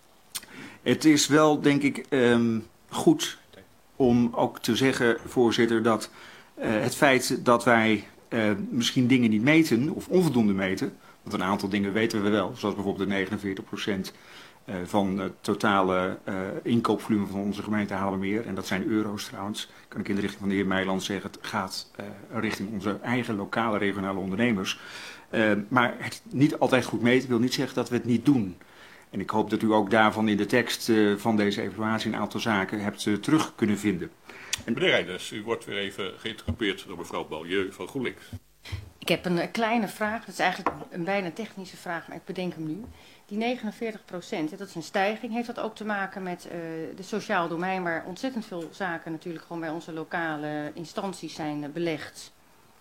Het is wel, denk ik, um, goed om ook te zeggen, voorzitter, dat uh, het feit dat wij uh, misschien dingen niet meten of onvoldoende meten, want een aantal dingen weten we wel, zoals bijvoorbeeld de negenenveertig procent Uh, van het totale uh, inkoopvolume van onze gemeente Haarlemmermeer. En dat zijn euro's trouwens. Kan ik in de richting van de heer Meiland zeggen. Het gaat uh, richting onze eigen lokale regionale ondernemers. Uh, maar het niet altijd goed meten wil niet zeggen dat we het niet doen. En ik hoop dat u ook daarvan in de tekst uh, van deze evaluatie een aantal zaken hebt uh, terug kunnen vinden. En meneer Reinders, u wordt weer even geïnterrumpeerd door mevrouw Balieu van GroenLinks. Ik heb een kleine vraag. Dat is eigenlijk een bijna technische vraag, maar ik bedenk hem nu. Die negenenveertig procent, dat is een stijging. Heeft dat ook te maken met uh, de sociaal domein, waar ontzettend veel zaken natuurlijk gewoon bij onze lokale instanties zijn uh, belegd?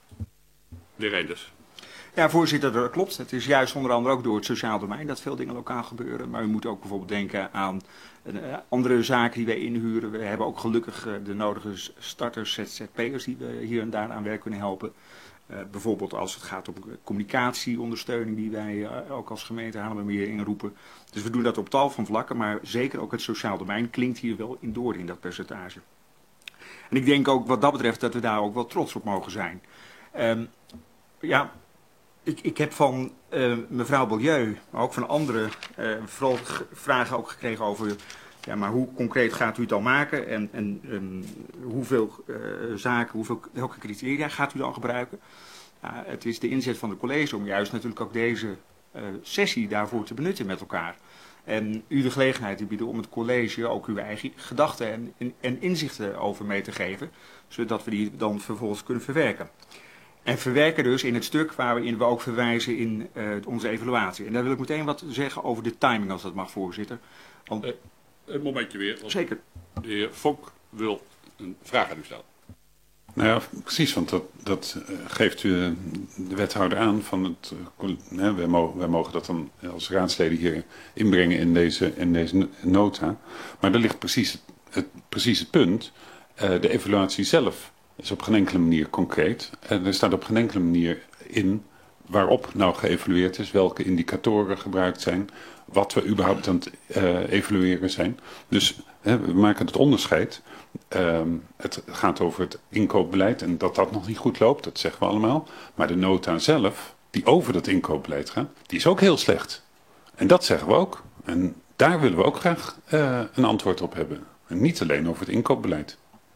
Meneer Reinders. Ja, voorzitter, dat klopt. Het is juist onder andere ook door het sociaal domein dat veel dingen lokaal gebeuren. Maar u moet ook bijvoorbeeld denken aan uh, andere zaken die wij inhuren. We hebben ook gelukkig uh, de nodige starters, Z Z P'ers die we hier en daar aan werk kunnen helpen. Uh, bijvoorbeeld als het gaat om communicatieondersteuning die wij uh, ook als gemeente Haarlemmermeer inroepen. Dus we doen dat op tal van vlakken, maar zeker ook het sociaal domein klinkt hier wel in door in dat percentage. En ik denk ook wat dat betreft dat we daar ook wel trots op mogen zijn. Um, ja, ik, ik heb van uh, mevrouw Beaulieu, maar ook van anderen, uh, vooral vragen ook gekregen over... Ja, maar hoe concreet gaat u het dan maken en, en um, hoeveel uh, zaken, hoeveel, welke criteria gaat u dan gebruiken? Uh, het is de inzet van het college om juist natuurlijk ook deze uh, sessie daarvoor te benutten met elkaar. En u de gelegenheid te bieden om het college ook uw eigen gedachten en, en, en inzichten over mee te geven, zodat we die dan vervolgens kunnen verwerken. En verwerken dus in het stuk waarin we ook verwijzen in uh, onze evaluatie. En daar wil ik meteen wat zeggen over de timing, als dat mag, voorzitter. Want... Uh. Een momentje weer. Zeker. De heer Vonk wil een vraag aan u stellen. Nou ja, precies, want dat, dat uh, geeft u uh, de wethouder aan van het... Uh, hè, wij, mogen, wij mogen dat dan als raadsleden hier inbrengen in deze, in deze nota. Maar daar ligt precies het, het, precies het punt. Uh, de evaluatie zelf is op geen enkele manier concreet. En er staat op geen enkele manier in waarop nou geëvalueerd is, welke indicatoren gebruikt zijn, wat we überhaupt aan het uh, evalueren zijn. Dus hè, we maken het onderscheid. Uh, het gaat over het inkoopbeleid en dat dat nog niet goed loopt, dat zeggen we allemaal. Maar de nota zelf, die over dat inkoopbeleid gaat, die is ook heel slecht. En dat zeggen we ook. En daar willen we ook graag uh, een antwoord op hebben. En niet alleen over het inkoopbeleid.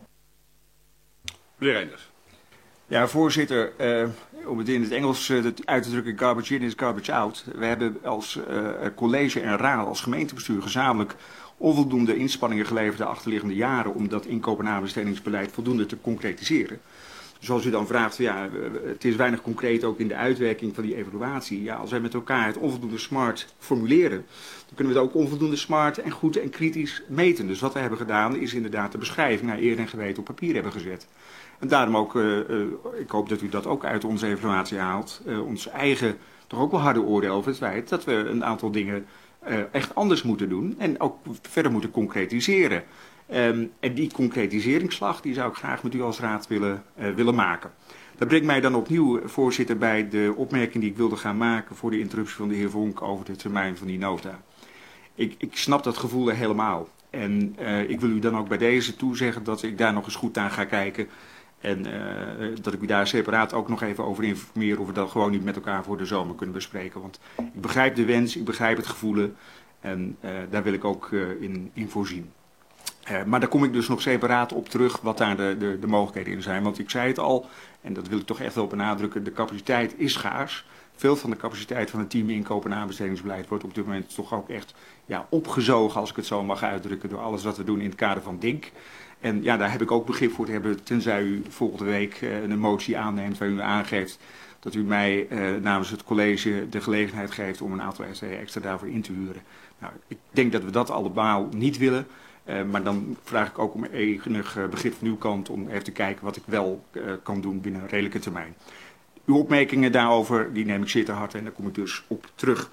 Meneer Reinders. Ja, voorzitter, uh, om het in het Engels uh, uit te drukken, garbage in is garbage out. We hebben als uh, college en raad, als gemeentebestuur gezamenlijk onvoldoende inspanningen geleverd de achterliggende jaren om dat inkoop- en aanbestedingsbeleid voldoende te concretiseren. Dus als u dan vraagt, ja, het is weinig concreet ook in de uitwerking van die evaluatie. Ja, als wij met elkaar het onvoldoende smart formuleren, dan kunnen we het ook onvoldoende smart en goed en kritisch meten. Dus wat we hebben gedaan is inderdaad de beschrijving naar eer en geweten op papier hebben gezet. En daarom ook, uh, uh, ik hoop dat u dat ook uit onze evaluatie haalt, uh, ons eigen toch ook wel harde oordeel over het feit dat we een aantal dingen uh, echt anders moeten doen en ook verder moeten concretiseren. Um, en die concretiseringsslag die zou ik graag met u als raad willen, uh, willen maken. Dat brengt mij dan opnieuw, voorzitter, bij de opmerking die ik wilde gaan maken voor de interruptie van de heer Vonk over de termijn van die nota. Ik, ik snap dat gevoel helemaal. En uh, ik wil u dan ook bij deze toezeggen dat ik daar nog eens goed naar ga kijken. En uh, dat ik u daar separaat ook nog even over informeer of we dat gewoon niet met elkaar voor de zomer kunnen bespreken. Want ik begrijp de wens, ik begrijp het gevoelen en uh, daar wil ik ook uh, in, in voorzien. Uh, maar daar kom ik dus nog separaat op terug wat daar de, de, de mogelijkheden in zijn. Want ik zei het al, en dat wil ik toch echt wel benadrukken, de capaciteit is schaars. Veel van de capaciteit van het team inkoop- en aanbestedingsbeleid wordt op dit moment toch ook echt ja, opgezogen, als ik het zo mag uitdrukken, door alles wat we doen in het kader van D I N K. En ja, daar heb ik ook begrip voor te hebben, tenzij u volgende week uh, een motie aanneemt waarin u aangeeft dat u mij uh, namens het college de gelegenheid geeft om een aantal S T extra daarvoor in te huren. Nou, ik denk dat we dat allemaal niet willen. Uh, maar dan vraag ik ook om enig uh, begrip van uw kant om even te kijken wat ik wel uh, kan doen binnen een redelijke termijn. Uw opmerkingen daarover, die neem ik zeer ter harte en daar kom ik dus op terug.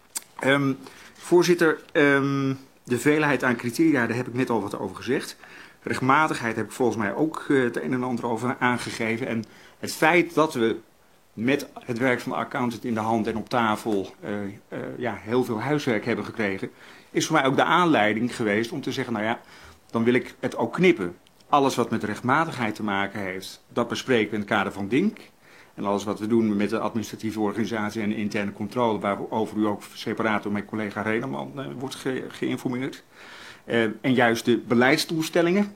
Um, voorzitter, um, de veelheid aan criteria, daar heb ik net al wat over gezegd. Rechtmatigheid heb ik volgens mij ook uh, het een en ander over aangegeven. En het feit dat we met het werk van de accountant in de hand en op tafel uh, uh, ja, heel veel huiswerk hebben gekregen, is voor mij ook de aanleiding geweest om te zeggen, nou ja, dan wil ik het ook knippen. Alles wat met rechtmatigheid te maken heeft, dat bespreken we in het kader van D I N K. En alles wat we doen met de administratieve organisatie en de interne controle, waarover u ook separaat door mijn collega Reneman uh, wordt ge geïnformeerd. Uh, en juist de beleidsdoelstellingen,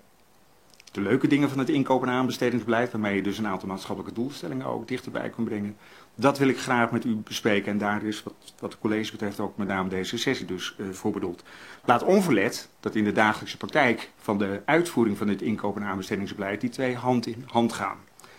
de leuke dingen van het inkoop- en aanbestedingsbeleid, waarmee je dus een aantal maatschappelijke doelstellingen ook dichterbij kunt brengen. Dat wil ik graag met u bespreken en daar is wat, wat de college betreft ook met name deze sessie dus uh, voor bedoeld. Laat onverlet dat in de dagelijkse praktijk van de uitvoering van dit inkoop- en aanbestedingsbeleid die twee hand in hand gaan.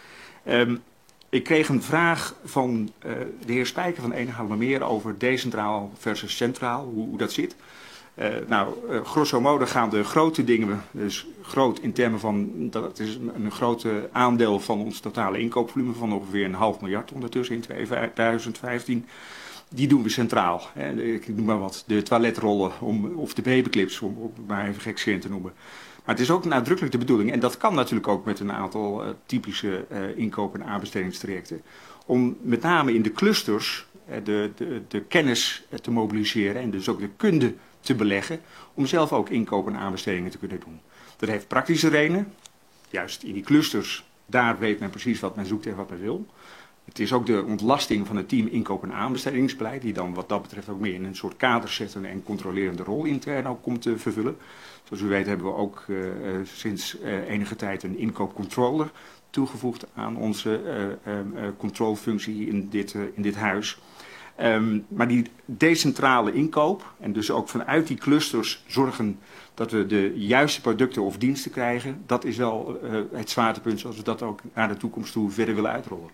Um, ik kreeg een vraag van uh, de heer Spijker van Ene Haarlemmermeer over decentraal versus centraal, hoe, hoe dat zit. Uh, nou, uh, grosso modo gaan de grote dingen, dus groot in termen van, dat is een, een groot aandeel van ons totale inkoopvolume van ongeveer een half miljard ondertussen in tweeduizend vijftien. Die doen we centraal. Hè. Ik noem maar wat, de toiletrollen om, of de babyclips, om, om maar even gekscherend te noemen. Maar het is ook nadrukkelijk de bedoeling, en dat kan natuurlijk ook met een aantal uh, typische uh, inkoop- en aanbestedingstrajecten, om met name in de clusters uh, de, de, de kennis uh, te mobiliseren en dus ook de kunde te beleggen, om zelf ook inkoop- en aanbestedingen te kunnen doen. Dat heeft praktische redenen. Juist in die clusters, daar weet men precies wat men zoekt en wat men wil. Het is ook de ontlasting van het team inkoop- en aanbestedingsbeleid, die dan wat dat betreft ook meer in een soort kaderzettende en controlerende rol intern ook komt te vervullen. Zoals u weet hebben we ook uh, sinds uh, enige tijd een inkoopcontroller toegevoegd aan onze uh, uh, controlefunctie in dit, uh, in dit huis. Um, maar die decentrale inkoop en dus ook vanuit die clusters zorgen dat we de juiste producten of diensten krijgen, dat is wel uh, het zwaartepunt zoals we dat ook naar de toekomst toe verder willen uitrollen.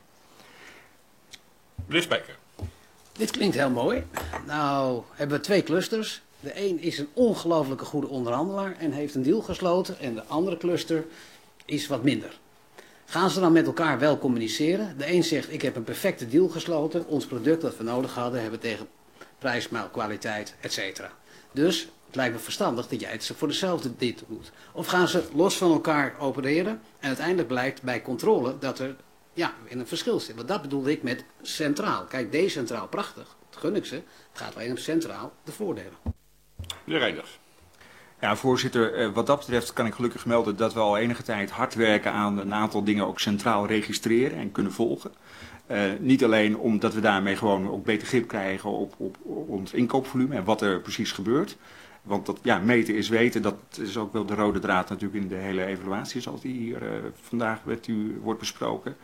Meneer Spijker. Dit klinkt heel mooi. Nou hebben we twee clusters. De een is een ongelooflijke goede onderhandelaar en heeft een deal gesloten. En de andere cluster is wat minder. Gaan ze dan met elkaar wel communiceren? De een zegt, ik heb een perfecte deal gesloten. Ons product dat we nodig hadden hebben tegen prijs, maal, kwaliteit, et cetera. Dus het lijkt me verstandig dat jij het voor dezelfde dit doet. Of gaan ze los van elkaar opereren en uiteindelijk blijkt bij controle dat er ja, in een verschil zit. Want dat bedoelde ik met centraal. Kijk, decentraal, prachtig. Dat gun ik ze. Het gaat alleen om centraal de voordelen. Meneer Reinders. Ja, voorzitter, wat dat betreft kan ik gelukkig melden dat we al enige tijd hard werken aan een aantal dingen ook centraal registreren en kunnen volgen. Uh, niet alleen omdat we daarmee gewoon ook beter grip krijgen op, op, op ons inkoopvolume en wat er precies gebeurt. Want dat, ja, meten is weten, dat is ook wel de rode draad natuurlijk in de hele evaluatie zoals die hier uh, vandaag met u wordt besproken.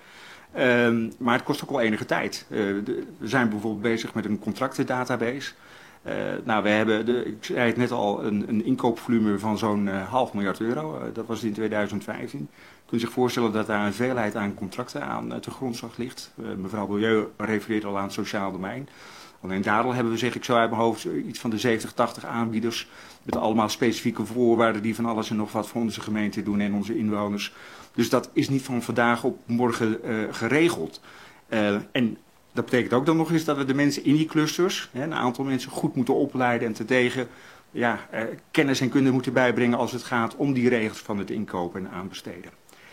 Um, maar het kost ook wel enige tijd. Uh, de, we zijn bijvoorbeeld bezig met een contractendatabase. Uh, nou, we hebben, de, ik zei het net al, een, een inkoopvolume van zo'n uh, half miljard euro. Uh, dat was in tweeduizend vijftien. Je kunt zich voorstellen dat daar een veelheid aan contracten aan uh, te grondslag ligt. Uh, mevrouw Milieu refereert al aan het sociaal domein. Alleen daardoor hebben we, zeg ik zo uit mijn hoofd, iets van de zeventig, tachtig aanbieders. Met allemaal specifieke voorwaarden die van alles en nog wat voor onze gemeente doen en onze inwoners. Dus dat is niet van vandaag op morgen uh, geregeld. Uh, en dat betekent ook dan nog eens dat we de mensen in die clusters, hè, een aantal mensen goed moeten opleiden en terdege ja, uh, kennis en kunde moeten bijbrengen als het gaat om die regels van het inkopen en aanbesteden.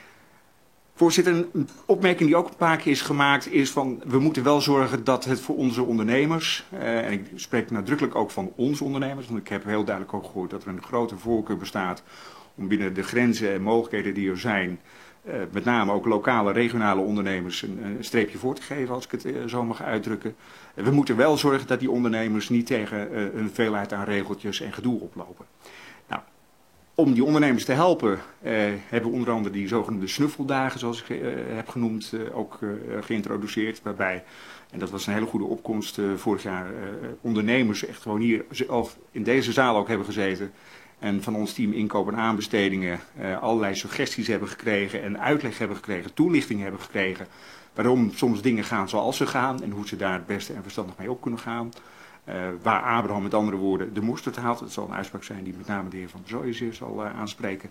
Voorzitter, een opmerking die ook een paar keer is gemaakt is van we moeten wel zorgen dat het voor onze ondernemers, uh, en ik spreek nadrukkelijk ook van onze ondernemers, want ik heb heel duidelijk ook gehoord dat er een grote voorkeur bestaat om binnen de grenzen en mogelijkheden die er zijn, uh, met name ook lokale, regionale ondernemers een, een streepje voor te geven, als ik het uh, zo mag uitdrukken. Uh, we moeten wel zorgen dat die ondernemers niet tegen uh, een veelheid aan regeltjes en gedoe oplopen. Nou, om die ondernemers te helpen uh, hebben we onder andere die zogenoemde snuffeldagen, zoals ik uh, heb genoemd, uh, ook uh, geïntroduceerd. Waarbij, en dat was een hele goede opkomst uh, vorig jaar, uh, ondernemers echt gewoon hier zelf in deze zaal ook hebben gezeten. En van ons team inkoop en aanbestedingen uh, allerlei suggesties hebben gekregen en uitleg hebben gekregen, toelichting hebben gekregen. Waarom soms dingen gaan zoals ze gaan en hoe ze daar het beste en verstandig mee op kunnen gaan. Uh, waar Abraham met andere woorden de mosterd haalt. Het zal een uitspraak zijn die met name de heer Van der Zooyen zeer zal uh, aanspreken.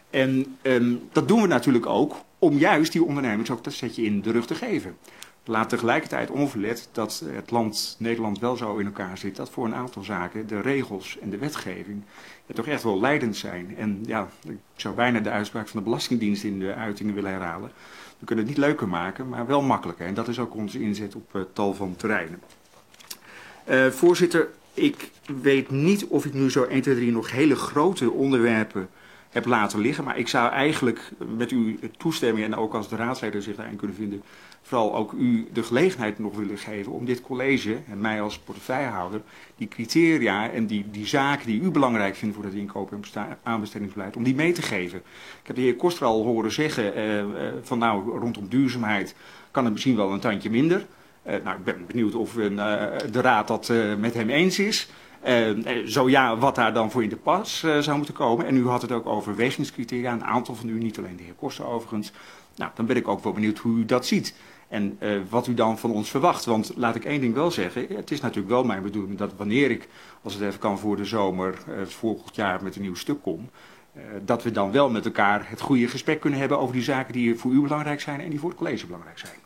En um, dat doen we natuurlijk ook om juist die ondernemers ook dat zetje in de rug te geven. Laat tegelijkertijd onverlet dat het land Nederland wel zo in elkaar zit dat voor een aantal zaken de regels en de wetgeving ja, toch echt wel leidend zijn. En ja, ik zou bijna de uitspraak van de Belastingdienst in de uitingen willen herhalen. We kunnen het niet leuker maken, maar wel makkelijker. En dat is ook onze inzet op uh, tal van terreinen. Uh, voorzitter, ik weet niet of ik nu zo één, twee, drie nog hele grote onderwerpen heb laten liggen. Maar ik zou eigenlijk met uw toestemming en ook als de raadsleden zich daarin kunnen vinden, vooral ook u de gelegenheid nog willen geven om dit college en mij als portefeuillehouder die criteria en die, die zaken die u belangrijk vindt voor het inkoop- en aanbestedingsbeleid, om die mee te geven. Ik heb de heer Koster al horen zeggen uh, uh, van nou rondom duurzaamheid kan het misschien wel een tandje minder. Uh, nou, ik ben benieuwd of uh, de raad dat uh, met hem eens is. Uh, zo ja, wat daar dan voor in de pas uh, zou moeten komen. En u had het ook over wegingscriteria, een aantal van u, niet alleen de heer Koster overigens. Nou, dan ben ik ook wel benieuwd hoe u dat ziet. En uh, wat u dan van ons verwacht. Want laat ik één ding wel zeggen. Het is natuurlijk wel mijn bedoeling dat wanneer ik, als het even kan voor de zomer, uh, volgend jaar met een nieuw stuk kom. Uh, dat we dan wel met elkaar het goede gesprek kunnen hebben over die zaken die voor u belangrijk zijn en die voor het college belangrijk zijn.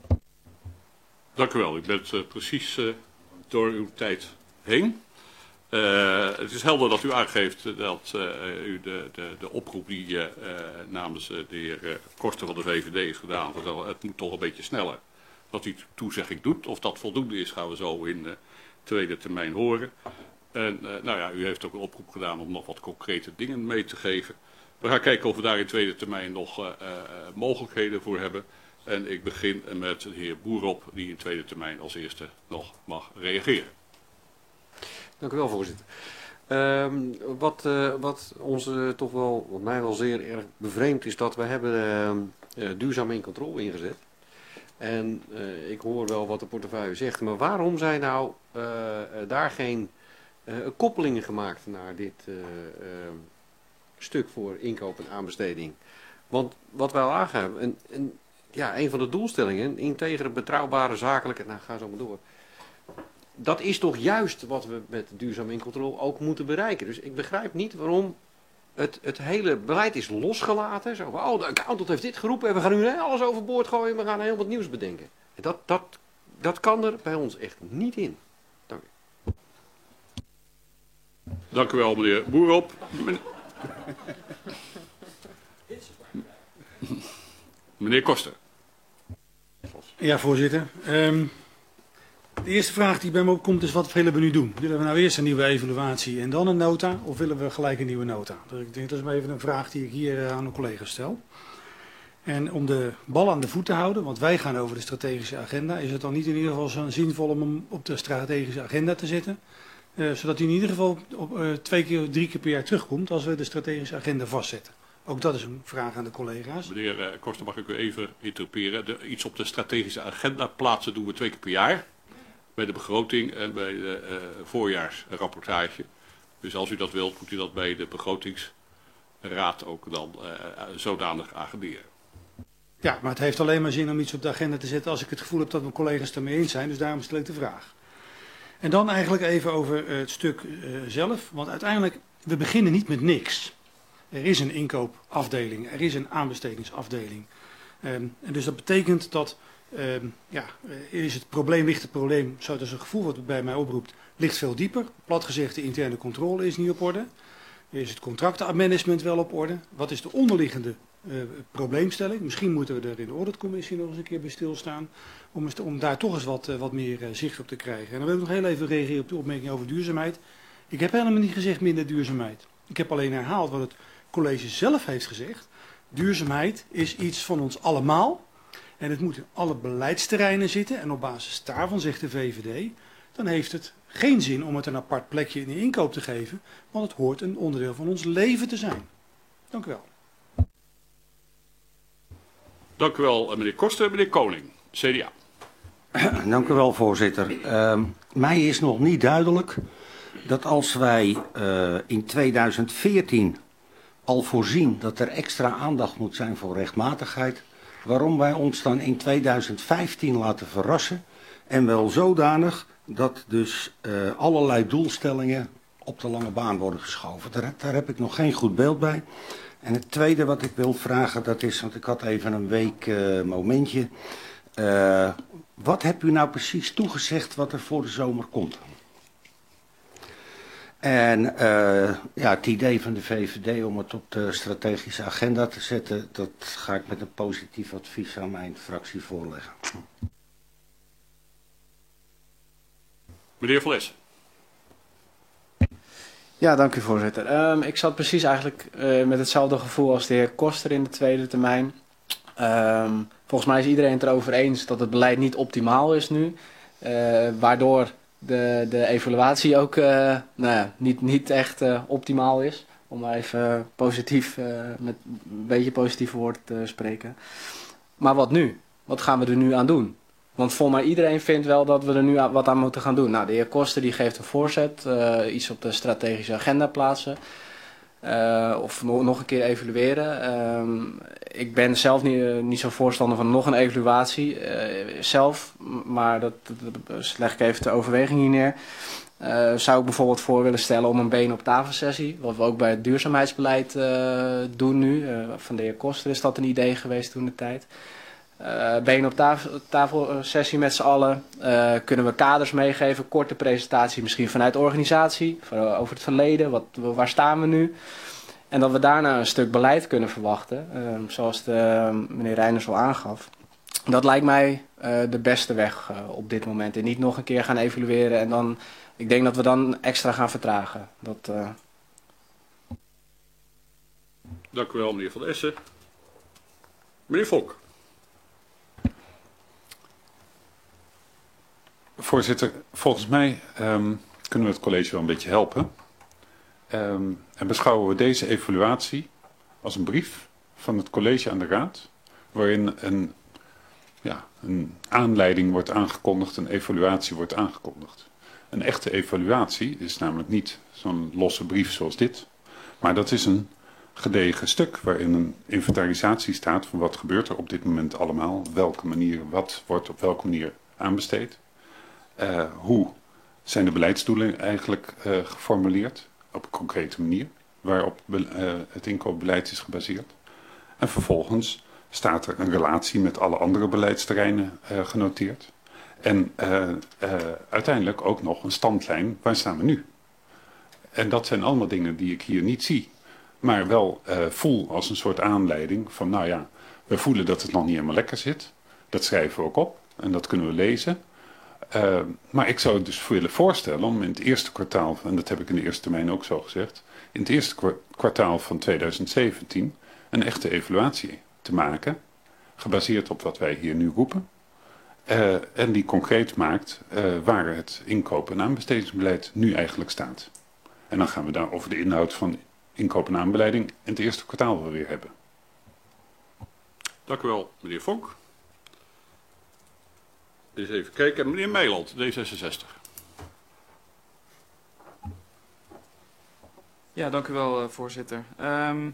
Dank u wel. U bent uh, precies uh, door uw tijd heen. Uh, het is helder dat u aangeeft dat uh, u de, de, de oproep die uh, namens uh, de heer uh, Koster van de V V D is gedaan, dat het moet toch een beetje sneller, dat u toezegging doet. Of dat voldoende is, gaan we zo in de tweede termijn horen. En uh, nou ja, u heeft ook een oproep gedaan om nog wat concrete dingen mee te geven. We gaan kijken of we daar in tweede termijn nog uh, uh, mogelijkheden voor hebben. En ik begin met de heer Boerop, die in tweede termijn als eerste nog mag reageren. Dank u wel, voorzitter. Um, wat, uh, wat ons uh, toch wel, wat mij wel zeer erg bevreemdt, is dat we hebben uh, uh, duurzaam in controle ingezet. En uh, ik hoor wel wat de portefeuille zegt, maar waarom zijn nou uh, uh, daar geen uh, koppelingen gemaakt naar dit uh, uh, stuk voor inkoop en aanbesteding? Want wat wij al aangeven, en, en, ja, een van de doelstellingen, integere, betrouwbare, zakelijke, nou ga zo maar door. Dat is toch juist wat we met duurzaam in controle ook moeten bereiken. Dus ik begrijp niet waarom het, het hele beleid is losgelaten. Zo van, oh, de accountant heeft dit geroepen en we gaan nu alles overboord gooien. We gaan heel wat nieuws bedenken. En dat, dat, dat kan er bij ons echt niet in. Dank u. Dank u wel, meneer Boerop. Men... Meneer Koster. Ja, voorzitter. Um... De eerste vraag die bij me opkomt is, wat willen we nu doen? Willen we nou eerst een nieuwe evaluatie en dan een nota? Of willen we gelijk een nieuwe nota? Ik denk dat is maar even een vraag die ik hier aan een collega stel. En om de bal aan de voet te houden, want wij gaan over de strategische agenda, is het dan niet in ieder geval zo zinvol om hem op de strategische agenda te zetten? Uh, zodat hij in ieder geval op, uh, twee keer, drie keer per jaar terugkomt als we de strategische agenda vastzetten. Ook dat is een vraag aan de collega's. Meneer uh, Koster, mag ik u even interpreteren? De, iets op de strategische agenda plaatsen doen we twee keer per jaar. Bij de begroting en bij de uh, voorjaarsrapportage. Dus als u dat wilt, moet u dat bij de begrotingsraad ook dan uh, zodanig agenderen. Ja, maar het heeft alleen maar zin om iets op de agenda te zetten als ik het gevoel heb dat mijn collega's het ermee eens zijn. Dus daarom stel ik de vraag. En dan eigenlijk even over uh, het stuk uh, zelf. Want uiteindelijk, we beginnen niet met niks. Er is een inkoopafdeling, er is een aanbestedingsafdeling. Um, en dus dat betekent dat... Uh, ja, is het probleem, ligt het probleem, zo dat is een gevoel wat bij mij oproept, ligt veel dieper. Plat gezegd, de interne controle is niet op orde. Is het contractenmanagement wel op orde? Wat is de onderliggende uh, probleemstelling? Misschien moeten we er in de auditcommissie nog eens een keer bij stilstaan, om, om daar toch eens wat, uh, wat meer uh, zicht op te krijgen. En dan wil ik nog heel even reageren op de opmerking over duurzaamheid. Ik heb helemaal niet gezegd minder duurzaamheid. Ik heb alleen herhaald wat het college zelf heeft gezegd. Duurzaamheid is iets van ons allemaal. En het moet in alle beleidsterreinen zitten. En op basis daarvan zegt de V V D, dan heeft het geen zin om het een apart plekje in de inkoop te geven. Want het hoort een onderdeel van ons leven te zijn. Dank u wel. Dank u wel, meneer Koster. Meneer Koning, C D A. Dank u wel, voorzitter. Uh, mij is nog niet duidelijk dat als wij uh, in tweeduizend veertien al voorzien dat er extra aandacht moet zijn voor rechtmatigheid, waarom wij ons dan in tweeduizend vijftien laten verrassen en wel zodanig dat dus uh, allerlei doelstellingen op de lange baan worden geschoven. Daar, daar heb ik nog geen goed beeld bij. En het tweede wat ik wil vragen, dat is, want ik had even een week uh, momentje. Uh, wat hebt u nou precies toegezegd wat er voor de zomer komt? En uh, ja, het idee van de V V D om het op de strategische agenda te zetten, dat ga ik met een positief advies aan mijn fractie voorleggen. Meneer Vles. Ja, dank u voorzitter. Um, ik zat precies eigenlijk uh, met hetzelfde gevoel als de heer Koster in de tweede termijn. Um, volgens mij is iedereen het erover eens dat het beleid niet optimaal is nu. Uh, waardoor de, de evaluatie ook uh, nou ja, niet, niet echt uh, optimaal is. Om maar even positief, uh, met een beetje positief woord te spreken. Maar wat nu? Wat gaan we er nu aan doen? Want volgens mij iedereen vindt wel dat we er nu wat aan moeten gaan doen. Nou, de heer Koster die geeft een voorzet, uh, iets op de strategische agenda plaatsen. Uh, of no nog een keer evalueren. Uh, ik ben zelf niet, uh, niet zo voorstander van nog een evaluatie uh, zelf. Maar dat, dat, dat leg ik even ter overweging hier neer. Uh, zou ik bijvoorbeeld voor willen stellen om een been op tafel sessie. Wat we ook bij het duurzaamheidsbeleid uh, doen nu. Uh, van de heer Koster is dat een idee geweest toen de tijd. Uh, benen op tafel, tafel sessie met z'n allen. Uh, kunnen we kaders meegeven, korte presentatie misschien vanuit de organisatie, voor, over het verleden, wat, waar staan we nu. En dat we daarna een stuk beleid kunnen verwachten, uh, zoals de, uh, meneer Reiners al aangaf. Dat lijkt mij uh, de beste weg uh, op dit moment. En niet nog een keer gaan evalueren en dan, ik denk dat we dan extra gaan vertragen. Dat, uh... Dank u wel, meneer Van Essen. Meneer Vonk. Voorzitter, volgens mij um, kunnen we het college wel een beetje helpen. Um, en beschouwen we deze evaluatie als een brief van het college aan de raad, waarin een, ja, een aanleiding wordt aangekondigd, een evaluatie wordt aangekondigd. Een echte evaluatie is namelijk niet zo'n losse brief zoals dit, maar dat is een gedegen stuk waarin een inventarisatie staat van wat gebeurt er op dit moment allemaal, op welke manier, wat wordt op welke manier aanbesteed. Uh, hoe zijn de beleidsdoelen eigenlijk uh, geformuleerd op een concrete manier, waarop uh, het inkoopbeleid is gebaseerd. En vervolgens staat er een relatie met alle andere beleidsterreinen uh, genoteerd. En uh, uh, uiteindelijk ook nog een standlijn, waar staan we nu? En dat zijn allemaal dingen die ik hier niet zie, maar wel uh, voel als een soort aanleiding van, nou ja, we voelen dat het nog niet helemaal lekker zit. Dat schrijven we ook op en dat kunnen we lezen. Uh, maar ik zou het dus willen voorstellen om in het eerste kwartaal, en dat heb ik in de eerste termijn ook zo gezegd, in het eerste kwartaal van tweeduizend zeventien een echte evaluatie te maken, gebaseerd op wat wij hier nu roepen, uh, en die concreet maakt uh, waar het inkoop- en aanbestedingsbeleid nu eigenlijk staat. En dan gaan we daar over de inhoud van inkoop- en aanbeleiding in het eerste kwartaal wel weer hebben. Dank u wel, meneer Vonk. Eens even kijken. Meneer Meiland, D zesenzestig. Ja, dank u wel, uh, voorzitter. Um,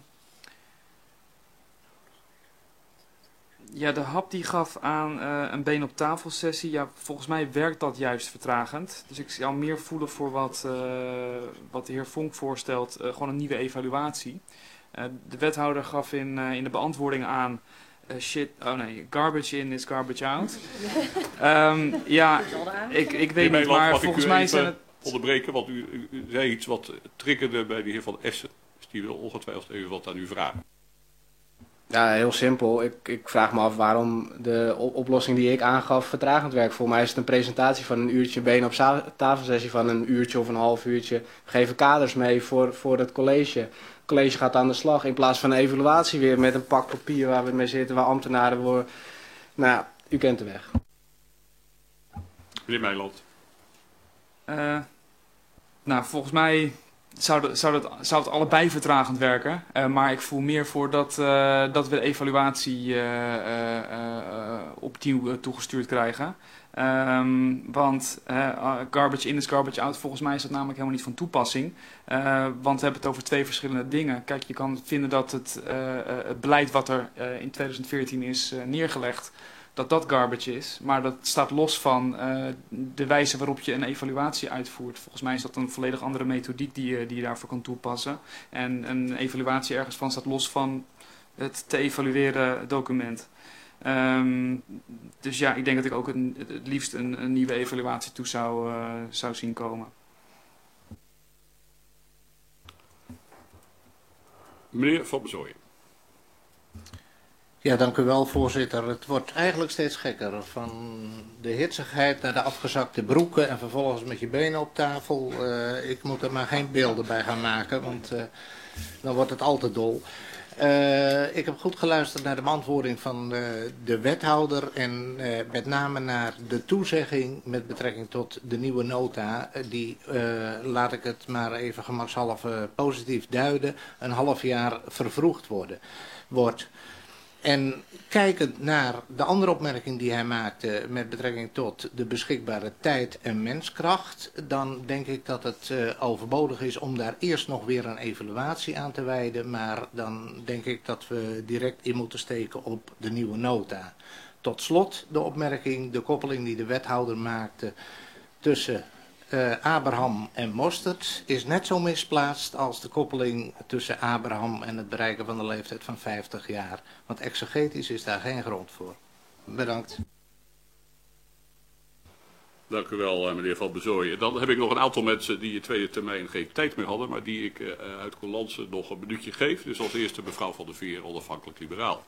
ja, de hap die gaf aan uh, een been op tafel sessie. Ja, volgens mij werkt dat juist vertragend. Dus ik zou meer voelen voor wat, uh, wat de heer Vonk voorstelt. Uh, gewoon een nieuwe evaluatie. Uh, de wethouder gaf in, uh, in de beantwoording aan... Uh, shit, oh nee, garbage in is garbage out. um, ja, ik, ik weet niet, maar volgens mij zijn het... onderbreken, want u, u, u zei iets wat triggerde bij de heer Van Essen. Dus die wil ongetwijfeld even wat aan u vragen. Ja, heel simpel. Ik, ik vraag me af waarom de op oplossing die ik aangaf vertragend werkt. Voor mij is het een presentatie van een uurtje, been op tafelsessie van een uurtje of een half uurtje. We geven kaders mee voor, voor het college. Het college gaat aan de slag in plaats van een evaluatie weer met een pak papier waar we mee zitten, waar ambtenaren worden. Nou, u kent de weg. Meneer Meiland. Uh, nou, volgens mij zou, de, zou, dat, zou het allebei vertragend werken. Uh, maar ik voel meer voor dat, uh, dat we de evaluatie uh, uh, uh, opnieuw uh, toegestuurd krijgen. Um, want uh, garbage in is garbage out. Volgens mij is dat namelijk helemaal niet van toepassing. Uh, want we hebben het over twee verschillende dingen. Kijk, je kan vinden dat het, uh, uh, het beleid wat er uh, in tweeduizend veertien is uh, neergelegd, dat dat garbage is. Maar dat staat los van uh, de wijze waarop je een evaluatie uitvoert. Volgens mij is dat een volledig andere methodiek die je, die je daarvoor kan toepassen. En een evaluatie ergens van staat los van het te evalueren document. Um, dus ja, ik denk dat ik ook een, het liefst een, een nieuwe evaluatie toe zou, uh, zou zien komen. Meneer Van Bezooyen. Ja, dank u wel, voorzitter. Het wordt eigenlijk steeds gekker. Van de hitsigheid naar de afgezakte broeken en vervolgens met je benen op tafel. Uh, ik moet er maar geen beelden bij gaan maken, want uh, dan wordt het al te dol. Uh, ik heb goed geluisterd naar de beantwoording van uh, de wethouder en uh, met name naar de toezegging met betrekking tot de nieuwe nota, die, uh, laat ik het maar even gemakshalve positief duiden, een half jaar vervroegd worden, wordt. En kijkend naar de andere opmerking die hij maakte met betrekking tot de beschikbare tijd en menskracht, dan denk ik dat het uh, overbodig is om daar eerst nog weer een evaluatie aan te wijden, maar dan denk ik dat we direct in moeten steken op de nieuwe nota. Tot slot de opmerking, de koppeling die de wethouder maakte tussen Uh, Abraham en Mostert is net zo misplaatst als de koppeling tussen Abraham en het bereiken van de leeftijd van vijftig jaar. Want exegetisch is daar geen grond voor. Bedankt. Dank u wel, meneer Van Bezooyen. Dan heb ik nog een aantal mensen die in tweede termijn geen tijd meer hadden, maar die ik uh, uit Coulance nog een minuutje geef. Dus als eerste mevrouw Van der Veer, onafhankelijk liberaal.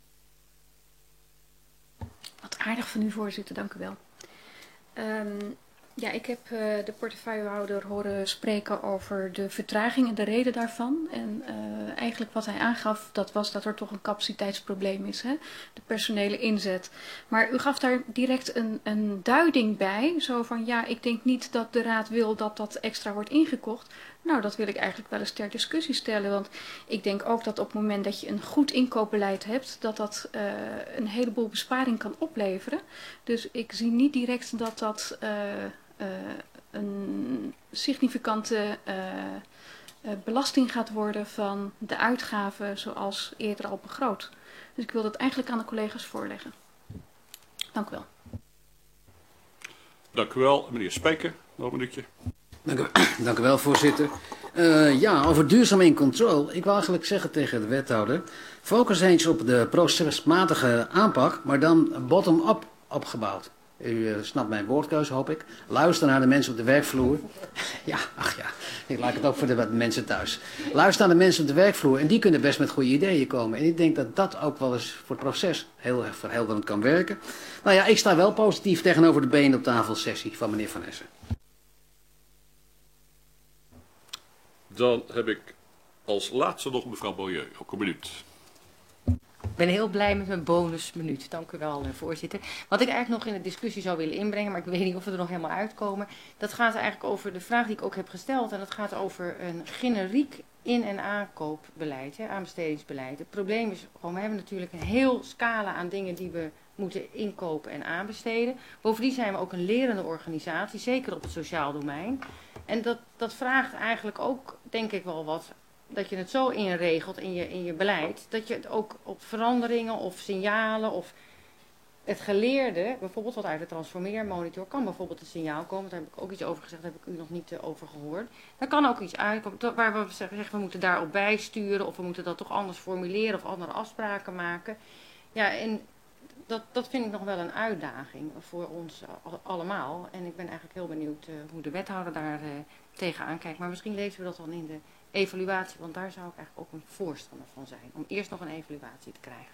Wat aardig van u, voorzitter, dank u wel. Um, ja, ik heb uh, de portefeuillehouder horen spreken over de vertraging en de reden daarvan. En uh, eigenlijk wat hij aangaf, dat was dat er toch een capaciteitsprobleem is, hè? De personele inzet. Maar u gaf daar direct een, een duiding bij, zo van ja, ik denk niet dat de raad wil dat dat extra wordt ingekocht. Nou, dat wil ik eigenlijk wel eens ter discussie stellen, want ik denk ook dat op het moment dat je een goed inkoopbeleid hebt, dat dat uh, een heleboel besparing kan opleveren. Dus ik zie niet direct dat dat uh, uh, een significante uh, uh, belasting gaat worden van de uitgaven zoals eerder al begroot. Dus ik wil dat eigenlijk aan de collega's voorleggen. Dank u wel. Dank u wel, meneer Spijker. Nog een minuutje. Dank u, dank u wel, voorzitter. Uh, ja, over duurzaam in control. Ik wil eigenlijk zeggen tegen de wethouder, focus eens op de procesmatige aanpak, maar dan bottom-up opgebouwd. U uh, snapt mijn woordkeuze, hoop ik. Luister naar de mensen op de werkvloer. Ja, ach ja, ik laat het ook voor de mensen thuis. Luister naar de mensen op de werkvloer en die kunnen best met goede ideeën komen. En ik denk dat dat ook wel eens voor het proces heel erg verhelderend kan werken. Nou ja, ik sta wel positief tegenover de benen op tafel sessie van meneer Van Essen. Dan heb ik als laatste nog mevrouw Beaulieu, ook een minuut. Ik ben heel blij met mijn bonusminuut. Dank u wel, voorzitter. Wat ik eigenlijk nog in de discussie zou willen inbrengen, maar ik weet niet of we er nog helemaal uitkomen. Dat gaat eigenlijk over de vraag die ik ook heb gesteld. En dat gaat over een generiek in- en aankoopbeleid, hè, aanbestedingsbeleid. Het probleem is gewoon, we hebben natuurlijk een heel scala aan dingen die we moeten inkopen en aanbesteden. Bovendien zijn we ook een lerende organisatie, zeker op het sociaal domein. En dat, dat vraagt eigenlijk ook, denk ik wel wat, dat je het zo inregelt in je, in je beleid, dat je het ook op veranderingen of signalen of het geleerde, bijvoorbeeld wat uit de transformeermonitor, kan bijvoorbeeld een signaal komen, daar heb ik ook iets over gezegd, daar heb ik u nog niet uh, over gehoord. Daar kan ook iets uitkomen waar we zeggen, we moeten daarop bijsturen of we moeten dat toch anders formuleren of andere afspraken maken. Ja, en dat, dat vind ik nog wel een uitdaging voor ons uh, allemaal. En ik ben eigenlijk heel benieuwd uh, hoe de wethouder daar uh, tegenaan kijkt. Maar misschien lezen we dat dan in de evaluatie, want daar zou ik eigenlijk ook een voorstander van zijn. Om eerst nog een evaluatie te krijgen.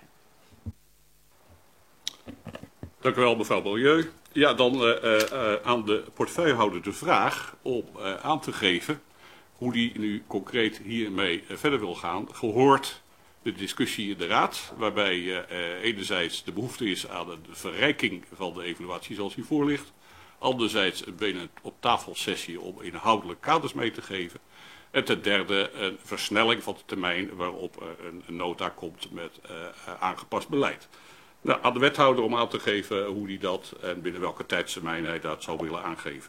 Dank u wel, mevrouw Beaulieu. Ja, dan uh, uh, aan de portefeuillehouder de vraag om uh, aan te geven hoe die nu concreet hiermee uh, verder wil gaan. Gehoord de discussie in de Raad, waarbij uh, uh, enerzijds de behoefte is aan een verrijking van de evaluatie zoals die voor ligt. Anderzijds een benen op tafel sessie om inhoudelijk kaders mee te geven. En ten derde een versnelling van de termijn waarop er een, een nota komt met uh, aangepast beleid. Nou, aan de wethouder om aan te geven hoe hij dat en binnen welke tijdstermijn hij dat zou willen aangeven.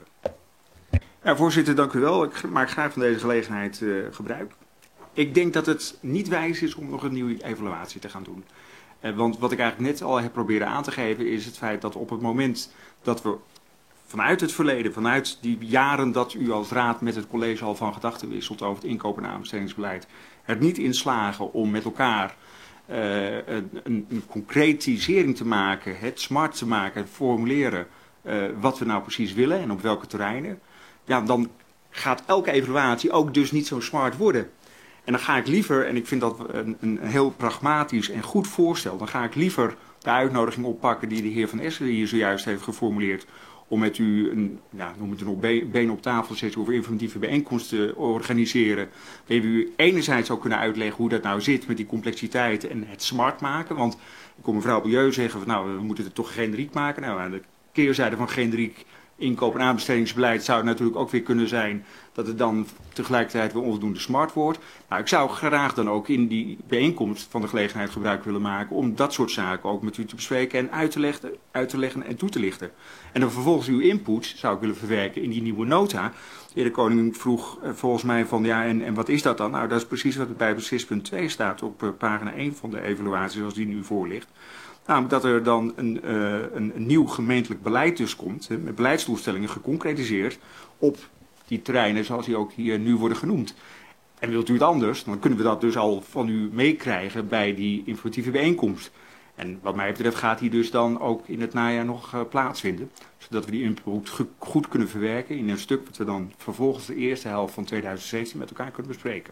Ja, voorzitter, dank u wel. Ik maak graag van deze gelegenheid uh, gebruik. Ik denk dat het niet wijs is om nog een nieuwe evaluatie te gaan doen. Uh, want wat ik eigenlijk net al heb proberen aan te geven is het feit dat op het moment dat we vanuit het verleden, vanuit die jaren dat u als raad met het college al van gedachten wisselt over het inkoop- en aanbestedingsbeleid, het niet inslagen om met elkaar uh, een, een concretisering te maken, het smart te maken, het formuleren uh, wat we nou precies willen en op welke terreinen, ja, dan gaat elke evaluatie ook dus niet zo smart worden. En dan ga ik liever, en ik vind dat een, een heel pragmatisch en goed voorstel, dan ga ik liever de uitnodiging oppakken die de heer Van Essen hier zojuist heeft geformuleerd, om met u een, ja, noem het een been op tafel te zetten over informatieve bijeenkomsten te organiseren. Waar we u enerzijds ook kunnen uitleggen hoe dat nou zit met die complexiteit en het smart maken. Want ik kom mevrouw Beaulieu zeggen van nou, we moeten het toch generiek maken. Nou, aan de keerzijde van generiek inkoop- en aanbestedingsbeleid zou het natuurlijk ook weer kunnen zijn dat het dan tegelijkertijd weer onvoldoende smart wordt. Nou, ik zou graag dan ook in die bijeenkomst van de gelegenheid gebruik willen maken om dat soort zaken ook met u te bespreken en uit te leggen, uit te leggen en toe te lichten. En dan vervolgens uw input zou ik willen verwerken in die nieuwe nota. De heer de Koning vroeg uh, volgens mij van ja, en, en wat is dat dan? Nou, dat is precies wat er bij beslist punt twee staat op uh, pagina één van de evaluatie zoals die nu voor ligt. Namelijk dat er dan een, uh, een, een nieuw gemeentelijk beleid dus komt, hè, met beleidsdoelstellingen geconcretiseerd op die terreinen zoals die ook hier nu worden genoemd. En wilt u het anders, dan kunnen we dat dus al van u meekrijgen bij die informatieve bijeenkomst. En wat mij betreft gaat die dus dan ook in het najaar nog uh, plaatsvinden. Zodat we die input goed kunnen verwerken in een stuk wat we dan vervolgens de eerste helft van tweeduizend zeventien met elkaar kunnen bespreken.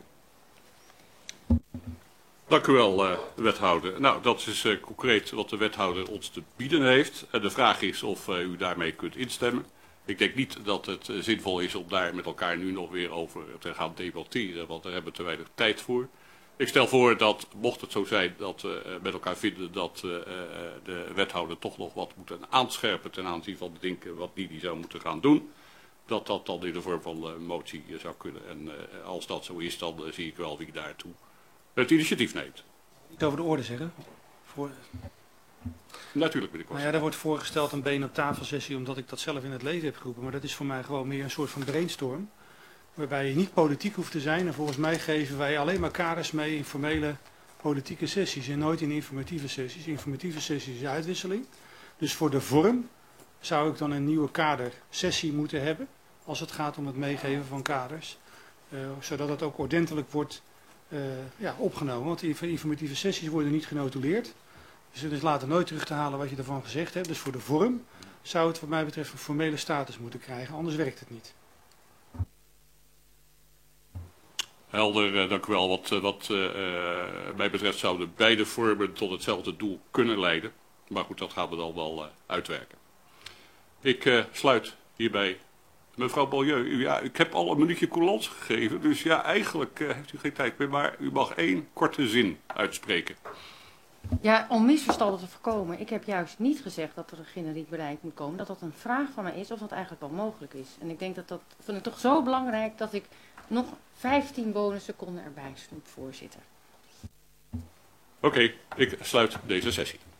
Dank u wel, uh, wethouder. Nou, dat is uh, concreet wat de wethouder ons te bieden heeft. En de vraag is of uh, u daarmee kunt instemmen. Ik denk niet dat het uh, zinvol is om daar met elkaar nu nog weer over te gaan debatteren, want daar hebben we te weinig tijd voor. Ik stel voor dat, mocht het zo zijn dat we uh, met elkaar vinden dat uh, de wethouder toch nog wat moet aanscherpen ten aanzien van de dingen wat die, die zou moeten gaan doen, dat dat dan in de vorm van uh, motie uh, zou kunnen. En uh, als dat zo is, dan uh, zie ik wel wie daartoe het initiatief neemt. Iets over de orde zeggen? Voor... Natuurlijk ben ik wel. Nou ja, daar wordt voorgesteld een been op tafel sessie omdat ik dat zelf in het leven heb geroepen. Maar dat is voor mij gewoon meer een soort van brainstorm. Waarbij je niet politiek hoeft te zijn. En volgens mij geven wij alleen maar kaders mee in formele politieke sessies. En nooit in informatieve sessies. Informatieve sessies is uitwisseling. Dus voor de vorm zou ik dan een nieuwe kadersessie moeten hebben. Als het gaat om het meegeven van kaders. Uh, zodat het ook ordentelijk wordt uh, ja, opgenomen. Want die informatieve sessies worden niet genotuleerd. Dus het is later nooit terug te halen wat je ervan gezegd hebt. Dus voor de vorm zou het wat mij betreft een formele status moeten krijgen. Anders werkt het niet. Helder, uh, dank u wel. Wat, uh, wat uh, mij betreft zouden beide vormen tot hetzelfde doel kunnen leiden. Maar goed, dat gaan we dan wel uh, uitwerken. Ik uh, sluit hierbij. Mevrouw Beaulieu, u, ja, ik heb al een minuutje coulance gegeven. Dus ja, eigenlijk uh, heeft u geen tijd meer. Maar u mag één korte zin uitspreken. Ja, om misverstanden te voorkomen. Ik heb juist niet gezegd dat er een generiek beleid moet komen. Dat dat een vraag van mij is of dat eigenlijk wel mogelijk is. En ik denk dat dat, vind ik toch zo belangrijk dat ik nog vijftien bonusseconden erbij snoep, voorzitter. Oké, okay, ik sluit deze sessie.